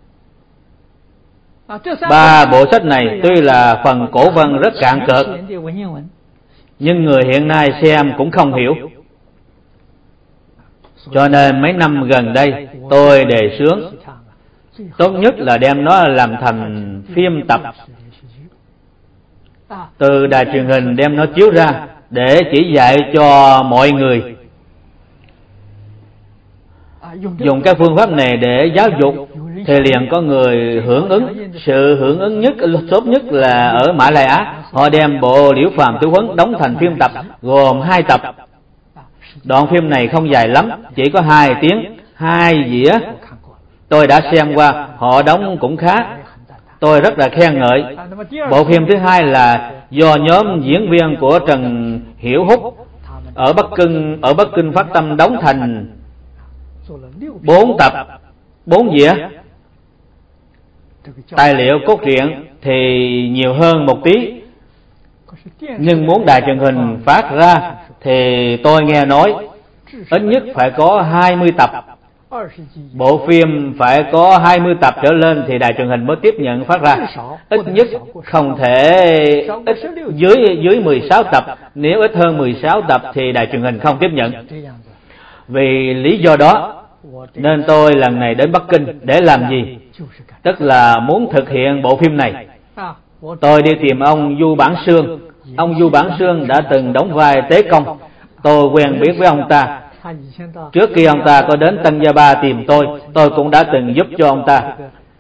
Ba bộ sách này tuy là phần cổ văn rất cạn cợt, nhưng người hiện nay xem cũng không hiểu. Cho nên mấy năm gần đây tôi đề xướng tốt nhất là đem nó làm thành phim tập, từ đài truyền hình đem nó chiếu ra để chỉ dạy cho mọi người. Dùng cái phương pháp này để giáo dục thì liền có người hưởng ứng. Sự hưởng ứng nhất, tốt nhất là ở Mã Lai Á. Họ đem bộ Liễu Phàm Tứ Huấn đóng thành phim tập, gồm hai tập. Đoạn phim này không dài lắm, chỉ có hai tiếng, hai dĩa. Tôi đã xem qua, họ đóng cũng khá, tôi rất là khen ngợi. Bộ phim thứ hai là do nhóm diễn viên của Trần Hiểu Húc ở Bắc Kinh ở Bắc Kinh phát tâm đóng thành bốn tập, bốn dĩa. Tài liệu cốt truyện thì nhiều hơn một tí, nhưng muốn đài truyền hình phát ra thì tôi nghe nói ít nhất phải có hai mươi tập. Bộ phim phải có hai mươi tập trở lên thì đài truyền hình mới tiếp nhận phát ra. Ít nhất không thể ít dưới dưới mười sáu tập. Nếu ít hơn mười sáu tập thì đài truyền hình không tiếp nhận. Vì lý do đó nên tôi lần này đến Bắc Kinh để làm gì? Tức là muốn thực hiện bộ phim này. Tôi đi tìm ông Du Bản Sương. Ông Du Bản Sương đã từng đóng vai Tế Công. Tôi quen biết với ông ta. Trước khi ông ta có đến Tân Gia Ba tìm tôi, tôi cũng đã từng giúp cho ông ta.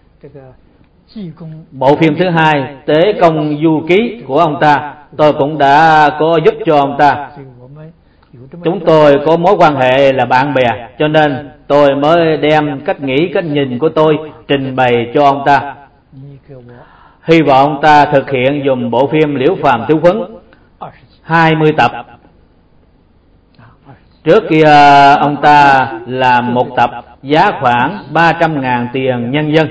Bộ phim thứ hai, Tế Công Du Ký của ông ta, tôi cũng đã có giúp cho ông ta. Chúng tôi có mối quan hệ là bạn bè, cho nên tôi mới đem cách nghĩ, cách nhìn của tôi trình bày cho ông ta. Hy vọng ông ta thực hiện dùng bộ phim Liễu Phàm Tứ Huấn hai mươi tập. Trước kia ông ta làm một tập giá khoảng ba trăm ngàn tiền nhân dân.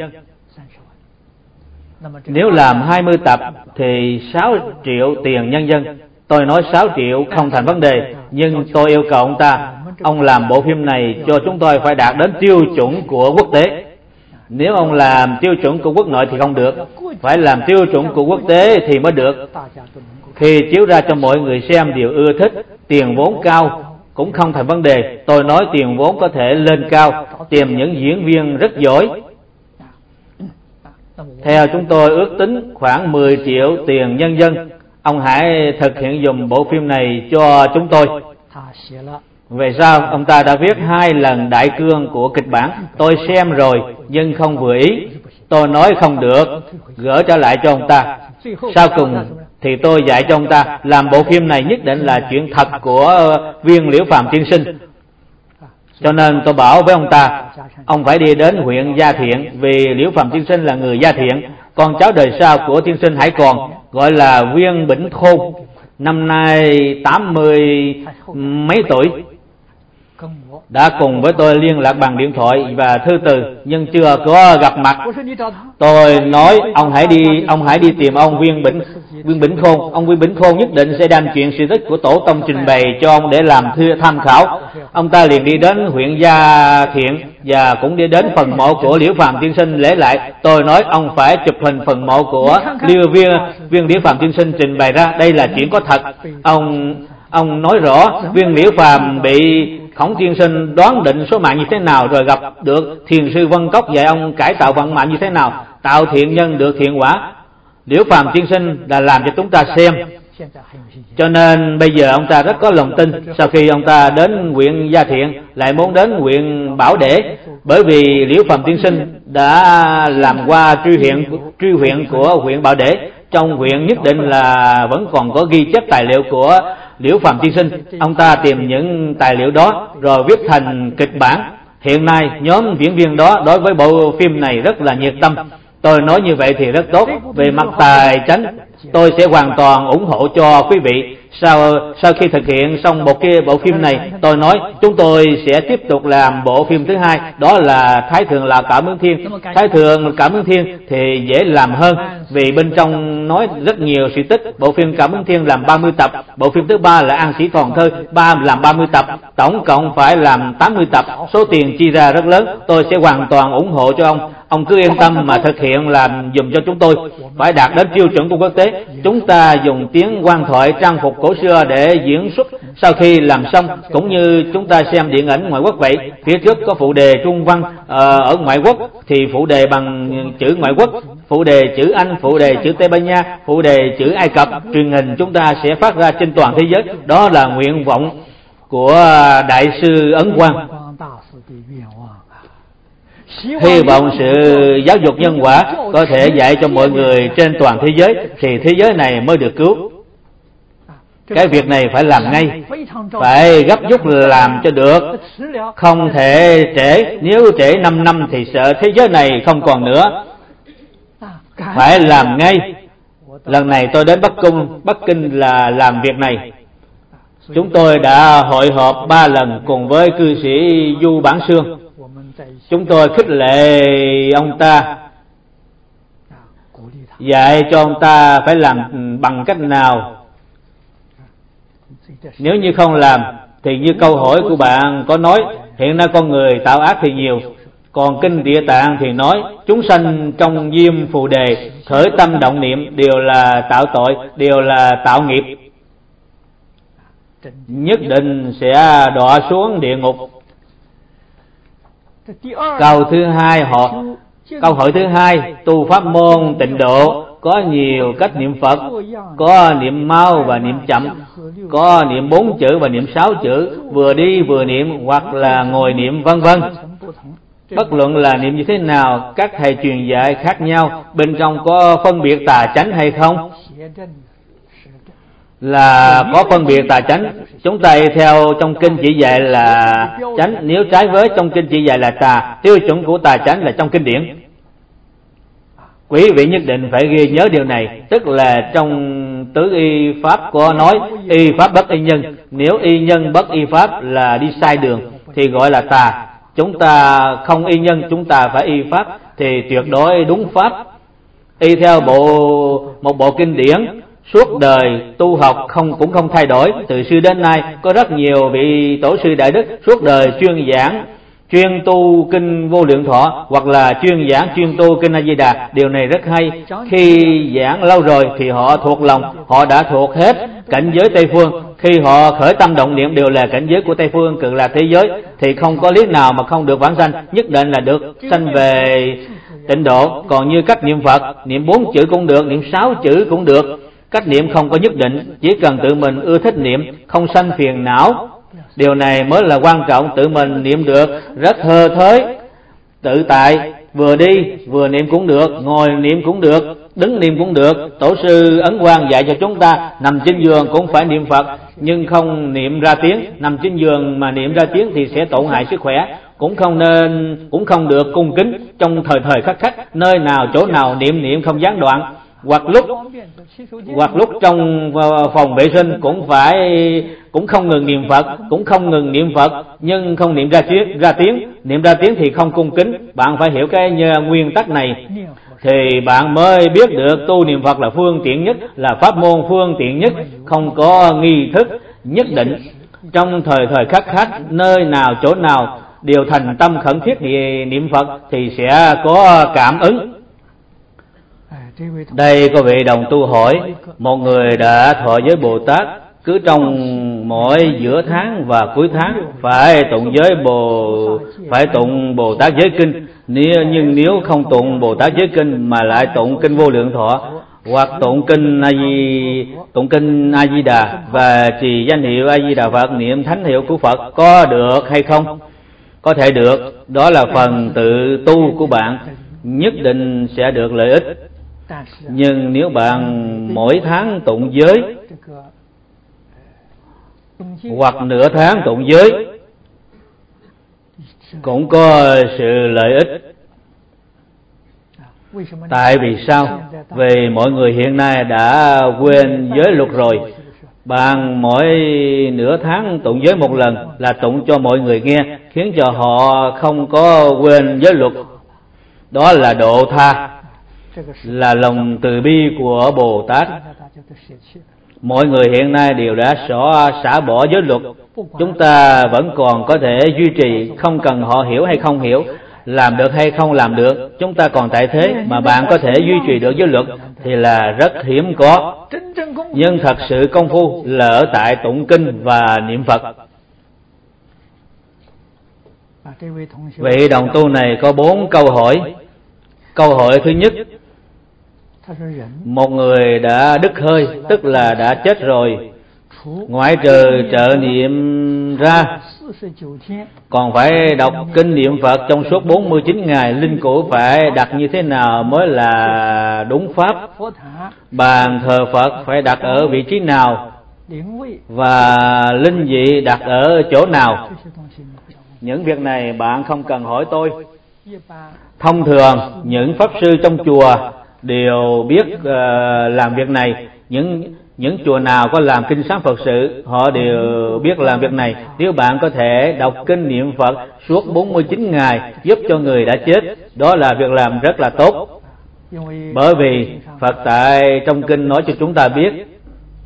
Nếu làm hai mươi tập thì sáu triệu tiền nhân dân. Tôi nói sáu triệu không thành vấn đề, nhưng tôi yêu cầu ông ta, ông làm bộ phim này cho chúng tôi phải đạt đến tiêu chuẩn của quốc tế. Nếu ông làm tiêu chuẩn của quốc nội thì không được, phải làm tiêu chuẩn của quốc tế thì mới được. Khi chiếu ra cho mọi người xem đều ưa thích, tiền vốn cao cũng không thành vấn đề. Tôi nói tiền vốn có thể lên cao, tìm những diễn viên rất giỏi. Theo chúng tôi ước tính khoảng mười triệu tiền nhân dân. Ông hãy thực hiện dùng bộ phim này cho chúng tôi. Về sau, ông ta đã viết hai lần đại cương của kịch bản. Tôi xem rồi nhưng không vừa ý. Tôi nói không được, gỡ trở lại cho ông ta. Sau cùng thì tôi dạy cho ông ta làm bộ phim này nhất định là chuyện thật của viên Liễu Phàm tiên sinh. Cho nên tôi bảo với ông ta, ông phải đi đến huyện Gia Thiện, vì Liễu Phàm tiên sinh là người Gia Thiện. Con cháu đời sau của tiên sinh hãy còn, gọi là Viên Bỉnh Khôn, năm nay tám mươi mấy tuổi, đã cùng với tôi liên lạc bằng điện thoại và thư từ nhưng chưa có gặp mặt. Tôi nói ông hãy đi ông hãy đi tìm ông Viên Bỉnh Viên Bỉnh Khôn. Ông Viên Bỉnh Khôn nhất định sẽ đem chuyện sự tích của tổ tông trình bày cho ông để làm thư tham khảo. Ông ta liền đi đến huyện Gia Thiện và cũng đi đến phần mộ của Liễu Phàm tiên sinh lễ lại. Tôi nói ông phải chụp hình phần mộ của Liêu Viên Viên Liễu Phàm tiên sinh trình bày ra, đây là chuyện có thật. Ông ông nói rõ Viên Liễu Phàm bị Khổng tiên sinh đoán định số mạng như thế nào, rồi gặp được thiền sư Vân Cốc dạy ông cải tạo vận mạng như thế nào, tạo thiện nhân được thiện quả. Liễu Phàm tiên sinh đã làm cho chúng ta xem. Cho nên bây giờ ông ta rất có lòng tin. Sau khi ông ta đến huyện Gia Thiện lại muốn đến huyện Bảo Để, bởi vì Liễu Phàm tiên sinh đã làm qua truy huyện truy huyện của huyện Bảo Để. Trong huyện nhất định là vẫn còn có ghi chép tài liệu của Liễu Phàm tiên sinh. Ông ta tìm những tài liệu đó rồi viết thành kịch bản. Hiện nay nhóm diễn viên đó đối với bộ phim này rất là nhiệt tâm. Tôi nói như vậy thì rất tốt. Về mặt tài chính, tôi sẽ hoàn toàn ủng hộ cho quý vị. Sau sau khi thực hiện xong một kia bộ phim này, tôi nói chúng tôi sẽ tiếp tục làm bộ phim thứ hai, đó là Thái Thượng là Cảm Ứng Thiên. Thái Thượng Cảm Ứng Thiên thì dễ làm hơn, vì bên trong nói rất nhiều sự tích. Bộ phim Cảm Ứng Thiên làm ba mươi tập, bộ phim thứ ba là An Sĩ Toàn Thơ ba làm ba mươi tập, tổng cộng phải làm tám mươi tập. Số tiền chi ra rất lớn, tôi sẽ hoàn toàn ủng hộ cho ông. Ông cứ yên tâm mà thực hiện làm dùm cho chúng tôi, phải đạt đến tiêu chuẩn của quốc tế. Chúng ta dùng tiếng quan thoại, trang phục cổ xưa để diễn xuất. Sau khi làm xong, cũng như chúng ta xem điện ảnh ngoại quốc vậy, phía trước có phụ đề Trung văn, ờ, ở ngoại quốc thì phụ đề bằng chữ ngoại quốc, phụ đề chữ Anh, phụ đề chữ Tây Ban Nha, phụ đề chữ Ai Cập. Truyền hình chúng ta sẽ phát ra trên toàn thế giới. Đó là nguyện vọng của Đại sư Ấn Quang. Hy vọng sự giáo dục nhân quả có thể dạy cho mọi người trên toàn thế giới, thì thế giới này mới được cứu. Cái việc này phải làm ngay, phải gấp rút làm cho được, không thể trễ. Nếu trễ năm năm thì sợ thế giới này không còn nữa. Phải làm ngay. Lần này tôi đến Bắc Kinh, Bắc Kinh là làm việc này. Chúng tôi đã hội họp ba lần cùng với cư sĩ Du Bản Xương. Chúng tôi khích lệ ông ta, dạy cho ông ta phải làm bằng cách nào. Nếu như không làm thì như câu hỏi của bạn có nói, hiện nay con người tạo ác thì nhiều, còn Kinh Địa Tạng thì nói chúng sanh trong diêm phù đề, khởi tâm động niệm đều là tạo tội, đều là tạo nghiệp, nhất định sẽ đọa xuống địa ngục. Câu thứ hai họ câu hỏi thứ hai, tu pháp môn tịnh độ có nhiều cách niệm Phật, có niệm mau và niệm chậm, có niệm bốn chữ và niệm sáu chữ, vừa đi vừa niệm hoặc là ngồi niệm vân vân. Bất luận là niệm như thế nào, các thầy truyền dạy khác nhau, bên trong có phân biệt tà chánh hay không? Là có phân biệt tà chánh. Chúng ta theo trong kinh chỉ dạy là chánh, nếu trái với trong kinh chỉ dạy là tà. Tiêu chuẩn của tà chánh là trong kinh điển. Quý vị nhất định phải ghi nhớ điều này. Tức là trong tứ y pháp có nói y pháp bất y nhân. Nếu y nhân bất y pháp là đi sai đường thì gọi là tà. chúng ta không y nhân, chúng ta phải y pháp, thì tuyệt đối đúng pháp. Y theo bộ một bộ kinh điển suốt đời tu học không cũng không thay đổi. Từ xưa đến nay có rất nhiều vị tổ sư đại đức suốt đời chuyên giảng, chuyên tu kinh Vô Lượng Thọ, hoặc là chuyên giảng chuyên tu kinh A Di Đà. Điều này rất hay. Khi giảng lâu rồi thì họ thuộc lòng, họ đã thuộc hết cảnh giới Tây phương. Khi họ khởi tâm động niệm đều là cảnh giới của Tây phương, cực lạc thế giới, thì không có lý nào mà không được vãng sanh, nhất định là được sanh về tịnh độ. Còn như cách niệm Phật, niệm bốn chữ cũng được, niệm sáu chữ cũng được. Cách niệm không có nhất định, chỉ cần tự mình ưa thích niệm, không sanh phiền não. Điều này mới là quan trọng. Tự mình niệm được rất thơ thới, tự tại, vừa đi vừa niệm cũng được, ngồi niệm cũng được, đứng niệm cũng được. Tổ sư Ấn Quang dạy cho chúng ta nằm trên giường cũng phải niệm Phật, nhưng không niệm ra tiếng. Nằm trên giường mà niệm ra tiếng thì sẽ tổn hại sức khỏe. Cũng không nên, cũng không được cung kính trong thời thời khắc khắc, nơi nào chỗ nào niệm niệm không gián đoạn. Hoặc lúc hoặc lúc trong phòng vệ sinh cũng phải cũng không ngừng niệm Phật, cũng không ngừng niệm Phật, nhưng không niệm ra tiếng, ra tiếng. Niệm ra tiếng thì không cung kính. Bạn phải hiểu cái nguyên tắc này thì bạn mới biết được tu niệm Phật là phương tiện nhất, là pháp môn phương tiện nhất, không có nghi thức nhất định. Trong thời thời khắc khắc, nơi nào chỗ nào đều thành tâm khẩn thiết niệm Phật thì sẽ có cảm ứng. Đây có vị đồng tu hỏi, một người đã thọ giới Bồ Tát, cứ trong mỗi giữa tháng và cuối tháng phải tụng giới Bồ phải tụng Bồ Tát giới kinh. Nhưng nếu không tụng Bồ Tát giới kinh mà lại tụng kinh Vô Lượng Thọ, hoặc tụng kinh A Di tụng kinh A Di Đà và trì danh hiệu A Di Đà Phật, niệm thánh hiệu của Phật, có được hay không? Có thể được, đó là phần tự tu của bạn, nhất định sẽ được lợi ích. Nhưng nếu bạn mỗi tháng tụng giới hoặc nửa tháng tụng giới cũng có sự lợi ích. Tại vì sao? Vì mọi người hiện nay đã quên giới luật rồi. Bạn mỗi nửa tháng tụng giới một lần là tụng cho mọi người nghe, khiến cho họ không có quên giới luật. Đó là độ tha, là lòng từ bi của Bồ Tát. Mọi người hiện nay đều đã xỏ xả bỏ giới luật. Chúng ta vẫn còn có thể duy trì, không cần họ hiểu hay không hiểu, làm được hay không làm được. Chúng ta còn tại thế mà bạn có thể duy trì được giới luật thì là rất hiếm có. Nhưng thật sự công phu là ở tại tụng kinh và niệm Phật. Vị đồng tu này có bốn câu hỏi. Câu hỏi thứ nhất, một người đã đứt hơi, tức là đã chết rồi, ngoại trừ trợ niệm ra, còn phải đọc kinh niệm Phật trong suốt bốn mươi chín ngày. Linh cữu phải đặt như thế nào mới là đúng pháp? Bàn thờ Phật phải đặt ở vị trí nào? Và linh vị đặt ở chỗ nào? Những việc này bạn không cần hỏi tôi. Thông thường những pháp sư trong chùa đều biết uh, làm việc này. Những những chùa nào có làm kinh sáng Phật sự, họ đều biết làm việc này. Nếu bạn có thể đọc kinh niệm Phật suốt bốn mươi chín ngày giúp cho người đã chết, đó là việc làm rất là tốt. Bởi vì Phật tại trong kinh nói cho chúng ta biết,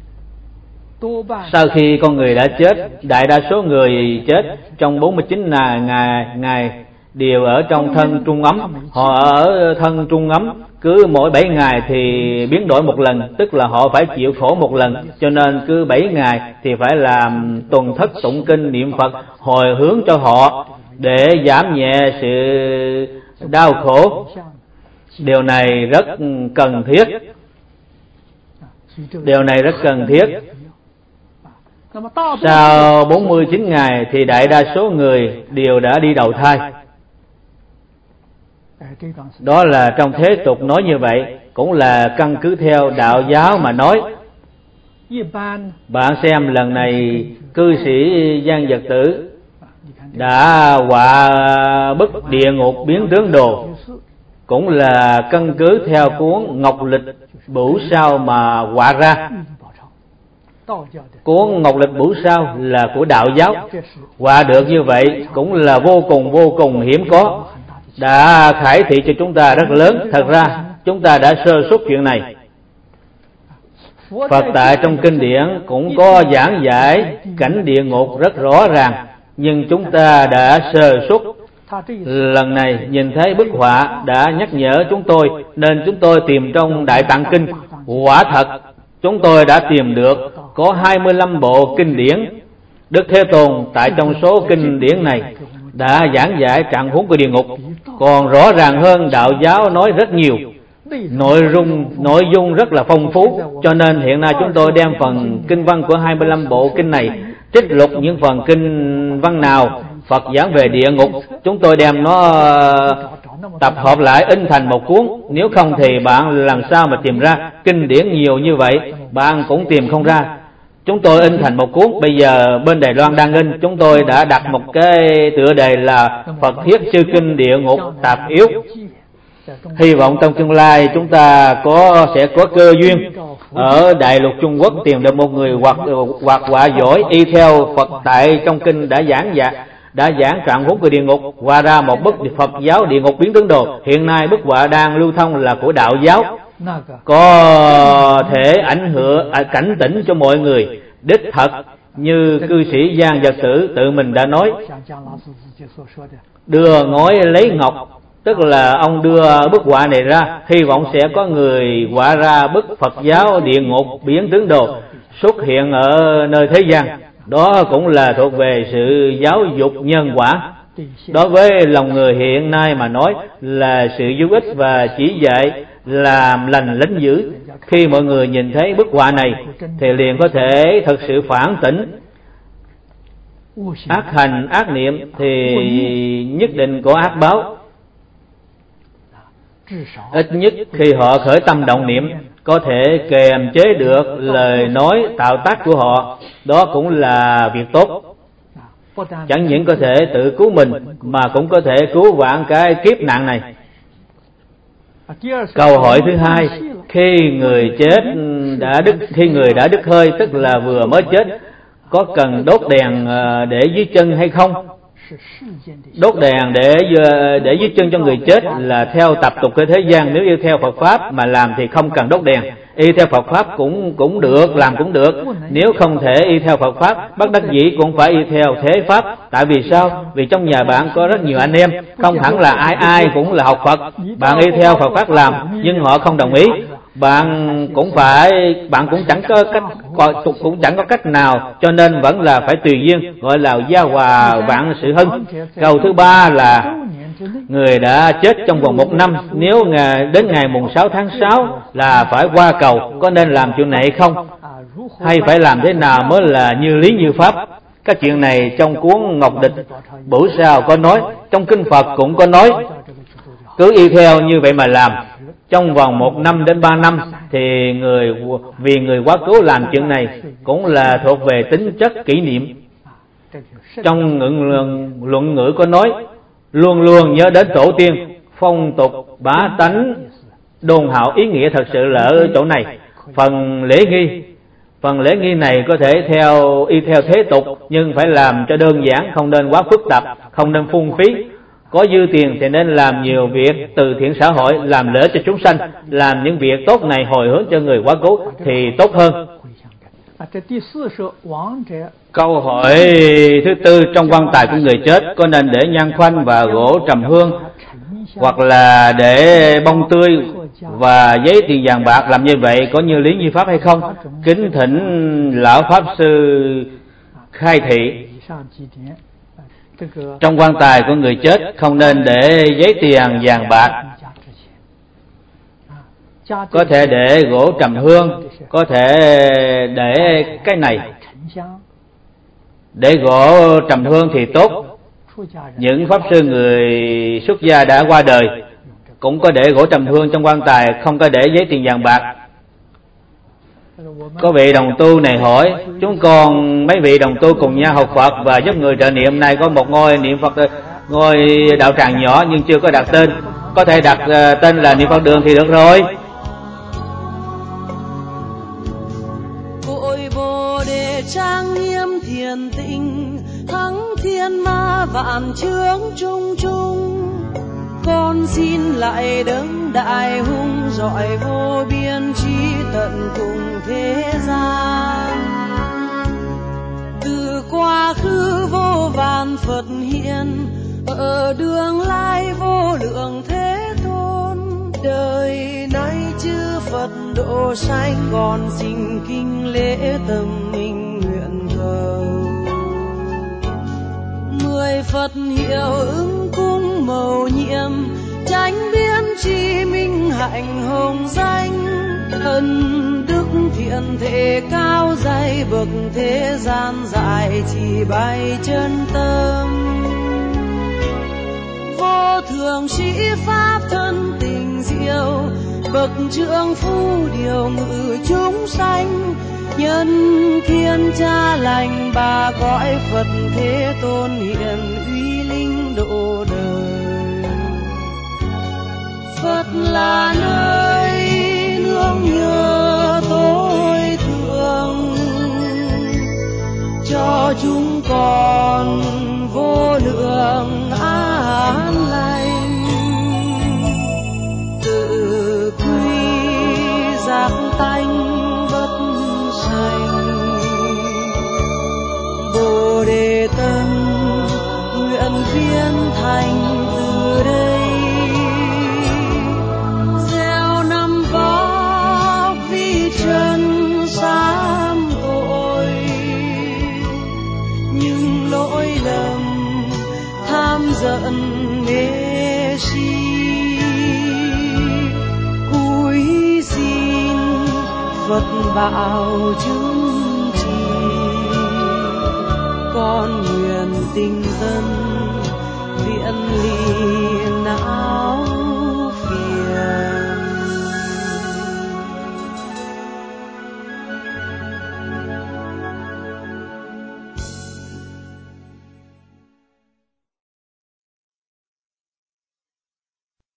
sau khi con người đã chết, đại đa số người chết trong bốn mươi chín ngày ngày đều ở trong thân trung ấm. Họ ở thân trung ấm cứ mỗi bảy ngày thì biến đổi một lần, tức là họ phải chịu khổ một lần. Cho nên cứ bảy ngày thì phải làm tuần thất tụng kinh niệm Phật hồi hướng cho họ để giảm nhẹ sự đau khổ. Điều này rất cần thiết. Điều này rất cần thiết. Sau bốn mươi chín ngày thì đại đa số người đều đã đi đầu thai. Đó là trong thế tục nói như vậy, cũng là căn cứ theo đạo giáo mà nói. Bạn xem lần này cư sĩ Giang Vật Tử đã họa bức địa ngục biến tướng đồ, cũng là căn cứ theo cuốn Ngọc Lịch Bửu Sao mà họa ra. Cuốn Ngọc Lịch Bửu Sao là của đạo giáo. Quả được như vậy cũng là vô cùng vô cùng hiếm có, đã khải thị cho chúng ta rất lớn. Thật ra chúng ta đã sơ suất chuyện này. Phật tại trong kinh điển cũng có giảng giải cảnh địa ngục rất rõ ràng, nhưng chúng ta đã sơ suất. Lần này nhìn thấy bức họa đã nhắc nhở chúng tôi, nên chúng tôi tìm trong Đại Tạng Kinh. Quả thật chúng tôi đã tìm được có hai mươi lăm bộ kinh điển. Đức Thế Tôn tại trong số kinh điển này đã giảng giải trạng huống của địa ngục còn rõ ràng hơn đạo giáo nói rất nhiều. Nội dung nội dung rất là phong phú, cho nên hiện nay chúng tôi đem phần kinh văn của hai mươi lăm bộ kinh này, trích lục những phần kinh văn nào Phật giảng về địa ngục, chúng tôi đem nó tập hợp lại in thành một cuốn. Nếu không thì bạn làm sao mà tìm ra, kinh điển nhiều như vậy bạn cũng tìm không ra. Chúng tôi in thành một cuốn. Bây giờ bên Đài Loan đang in, chúng tôi đã đặt một cái tựa đề là Phật Thiết Chư Kinh Địa Ngục Tạp Yếu. Hy vọng trong tương lai chúng ta có sẽ có cơ duyên ở Đại Lục Trung Quốc tìm được một người hoặc hoặc họa giỏi y theo Phật tại trong kinh đã giảng dạ đã giảng trạng huống của địa ngục, qua ra một bức Phật giáo địa ngục biến tướng đồ. Hiện nay bức họa đang lưu thông là của đạo giáo, có thể ảnh hưởng à, cảnh tỉnh cho mọi người. Đích thật như cư sĩ Giang Vật Tử tự mình đã nói, đưa ngói lấy ngọc, tức là ông đưa bức họa này ra, hy vọng sẽ có người họa ra bức Phật giáo địa ngục biến tướng đồ xuất hiện ở nơi thế gian. Đó cũng là thuộc về sự giáo dục nhân quả. Đối với lòng người hiện nay mà nói là sự giúp ích và chỉ dạy làm lành lánh dữ. Khi mọi người nhìn thấy bức họa này thì liền có thể thật sự phản tỉnh. Ác hành ác niệm thì nhất định có ác báo. Ít nhất khi họ khởi tâm động niệm, có thể kềm chế được lời nói tạo tác của họ, đó cũng là việc tốt. Chẳng những có thể tự cứu mình mà cũng có thể cứu vãn cái kiếp nạn này. Câu hỏi thứ hai, khi người chết đã đứt khi người đã đứt hơi, tức là vừa mới chết, có cần đốt đèn để dưới chân hay không? Đốt đèn để để dưới chân cho người chết là theo tập tục của thế gian. Nếu như theo Phật pháp mà làm thì không cần đốt đèn. Y theo Phật pháp cũng cũng được, làm cũng được. Nếu không thể y theo Phật pháp, bất đắc dĩ cũng phải y theo thế pháp. Tại vì sao? Vì trong nhà bạn có rất nhiều anh em, không hẳn là ai ai cũng là học Phật. Bạn y theo Phật pháp làm nhưng họ không đồng ý, bạn cũng phải bạn cũng chẳng có cách cũng chẳng có cách nào, cho nên vẫn là phải tùy duyên, gọi là gia hòa vạn sự hưng. Câu thứ ba là người đã chết trong vòng một năm, nếu ngày, đến ngày mùng sáu tháng sáu là phải qua cầu, có nên làm chuyện này không? Hay phải làm thế nào mới là như lý như pháp? Các chuyện này trong cuốn Ngọc Lịch Bửu Sao có nói, trong kinh Phật cũng có nói. Cứ y theo như vậy mà làm, trong vòng một năm đến ba năm thì người vì người quá cố làm chuyện này cũng là thuộc về tính chất kỷ niệm. Trong luận, luận ngữ có nói, luôn luôn nhớ đến tổ tiên, phong tục bá tánh đôn hậu. Ý nghĩa thật sự là ở chỗ này. Phần lễ nghi phần lễ nghi này có thể theo y theo thế tục, nhưng phải làm cho đơn giản, không nên quá phức tạp, không nên phung phí. Có dư tiền thì nên làm nhiều việc từ thiện xã hội, làm lợi cho chúng sanh, làm những việc tốt này hồi hướng cho người quá cố thì tốt hơn. Câu hỏi thứ tư, trong quan tài của người chết có nên để nhang khoanh và gỗ trầm hương, hoặc là để bông tươi và giấy tiền vàng bạc, làm như vậy có như lý như pháp hay không? Kính thỉnh lão pháp sư khai thị. Trong quan tài của người chết không nên để giấy tiền vàng bạc, có thể để gỗ trầm hương, có thể để cái này. Để gỗ trầm hương thì tốt. Những pháp sư người xuất gia đã qua đời cũng có để gỗ trầm hương trong quan tài, không có để giấy tiền vàng bạc. Có vị đồng tu này hỏi, chúng con mấy vị đồng tu cùng nhau học Phật và giúp người trợ niệm, nay có một ngôi niệm Phật, ngôi đạo tràng nhỏ nhưng chưa có đặt tên, có thể đặt tên là Niệm Phật Đường thì được rồi. đời Bồ Đề trang nghiêm thiền tịnh, thắng thiên ma vạn chướng chung chung. Con xin lại đấng đại hung dõi vô biên trí tận cùng thế gian. Từ quá khứ vô vàn Phật hiện, ở đường lai vô lượng thế tôn. Đời nay chư Phật độ sanh, con xin kinh lễ tâm minh nguyện cầu. Mười Phật hiệu ứng cung mầu nhiệm, chánh biến chi minh hạnh hồng danh. Thân đức thiện thể cao dày, bậc thế gian dạy chỉ bay chân tâm. Vô thường sĩ pháp thân tình diệu, bậc trượng phu điều ngự chúng sanh. Nhân thiên cha lành ba cõi, Phật Thế Tôn hiện uy linh độ đời. Phật là nơi nương nhờ tối thượng, cho chúng con vô lượng an lành. Tự quy giác tánh bất sanh, Bồ Đề tâm nguyện viên thành từ đây. Gieo năm vóc vi trần sám tội, nhưng lỗi lầm tham giận mê si. Cúi xin Phật bảo chứng trì, con nguyện tinh dân viện lì não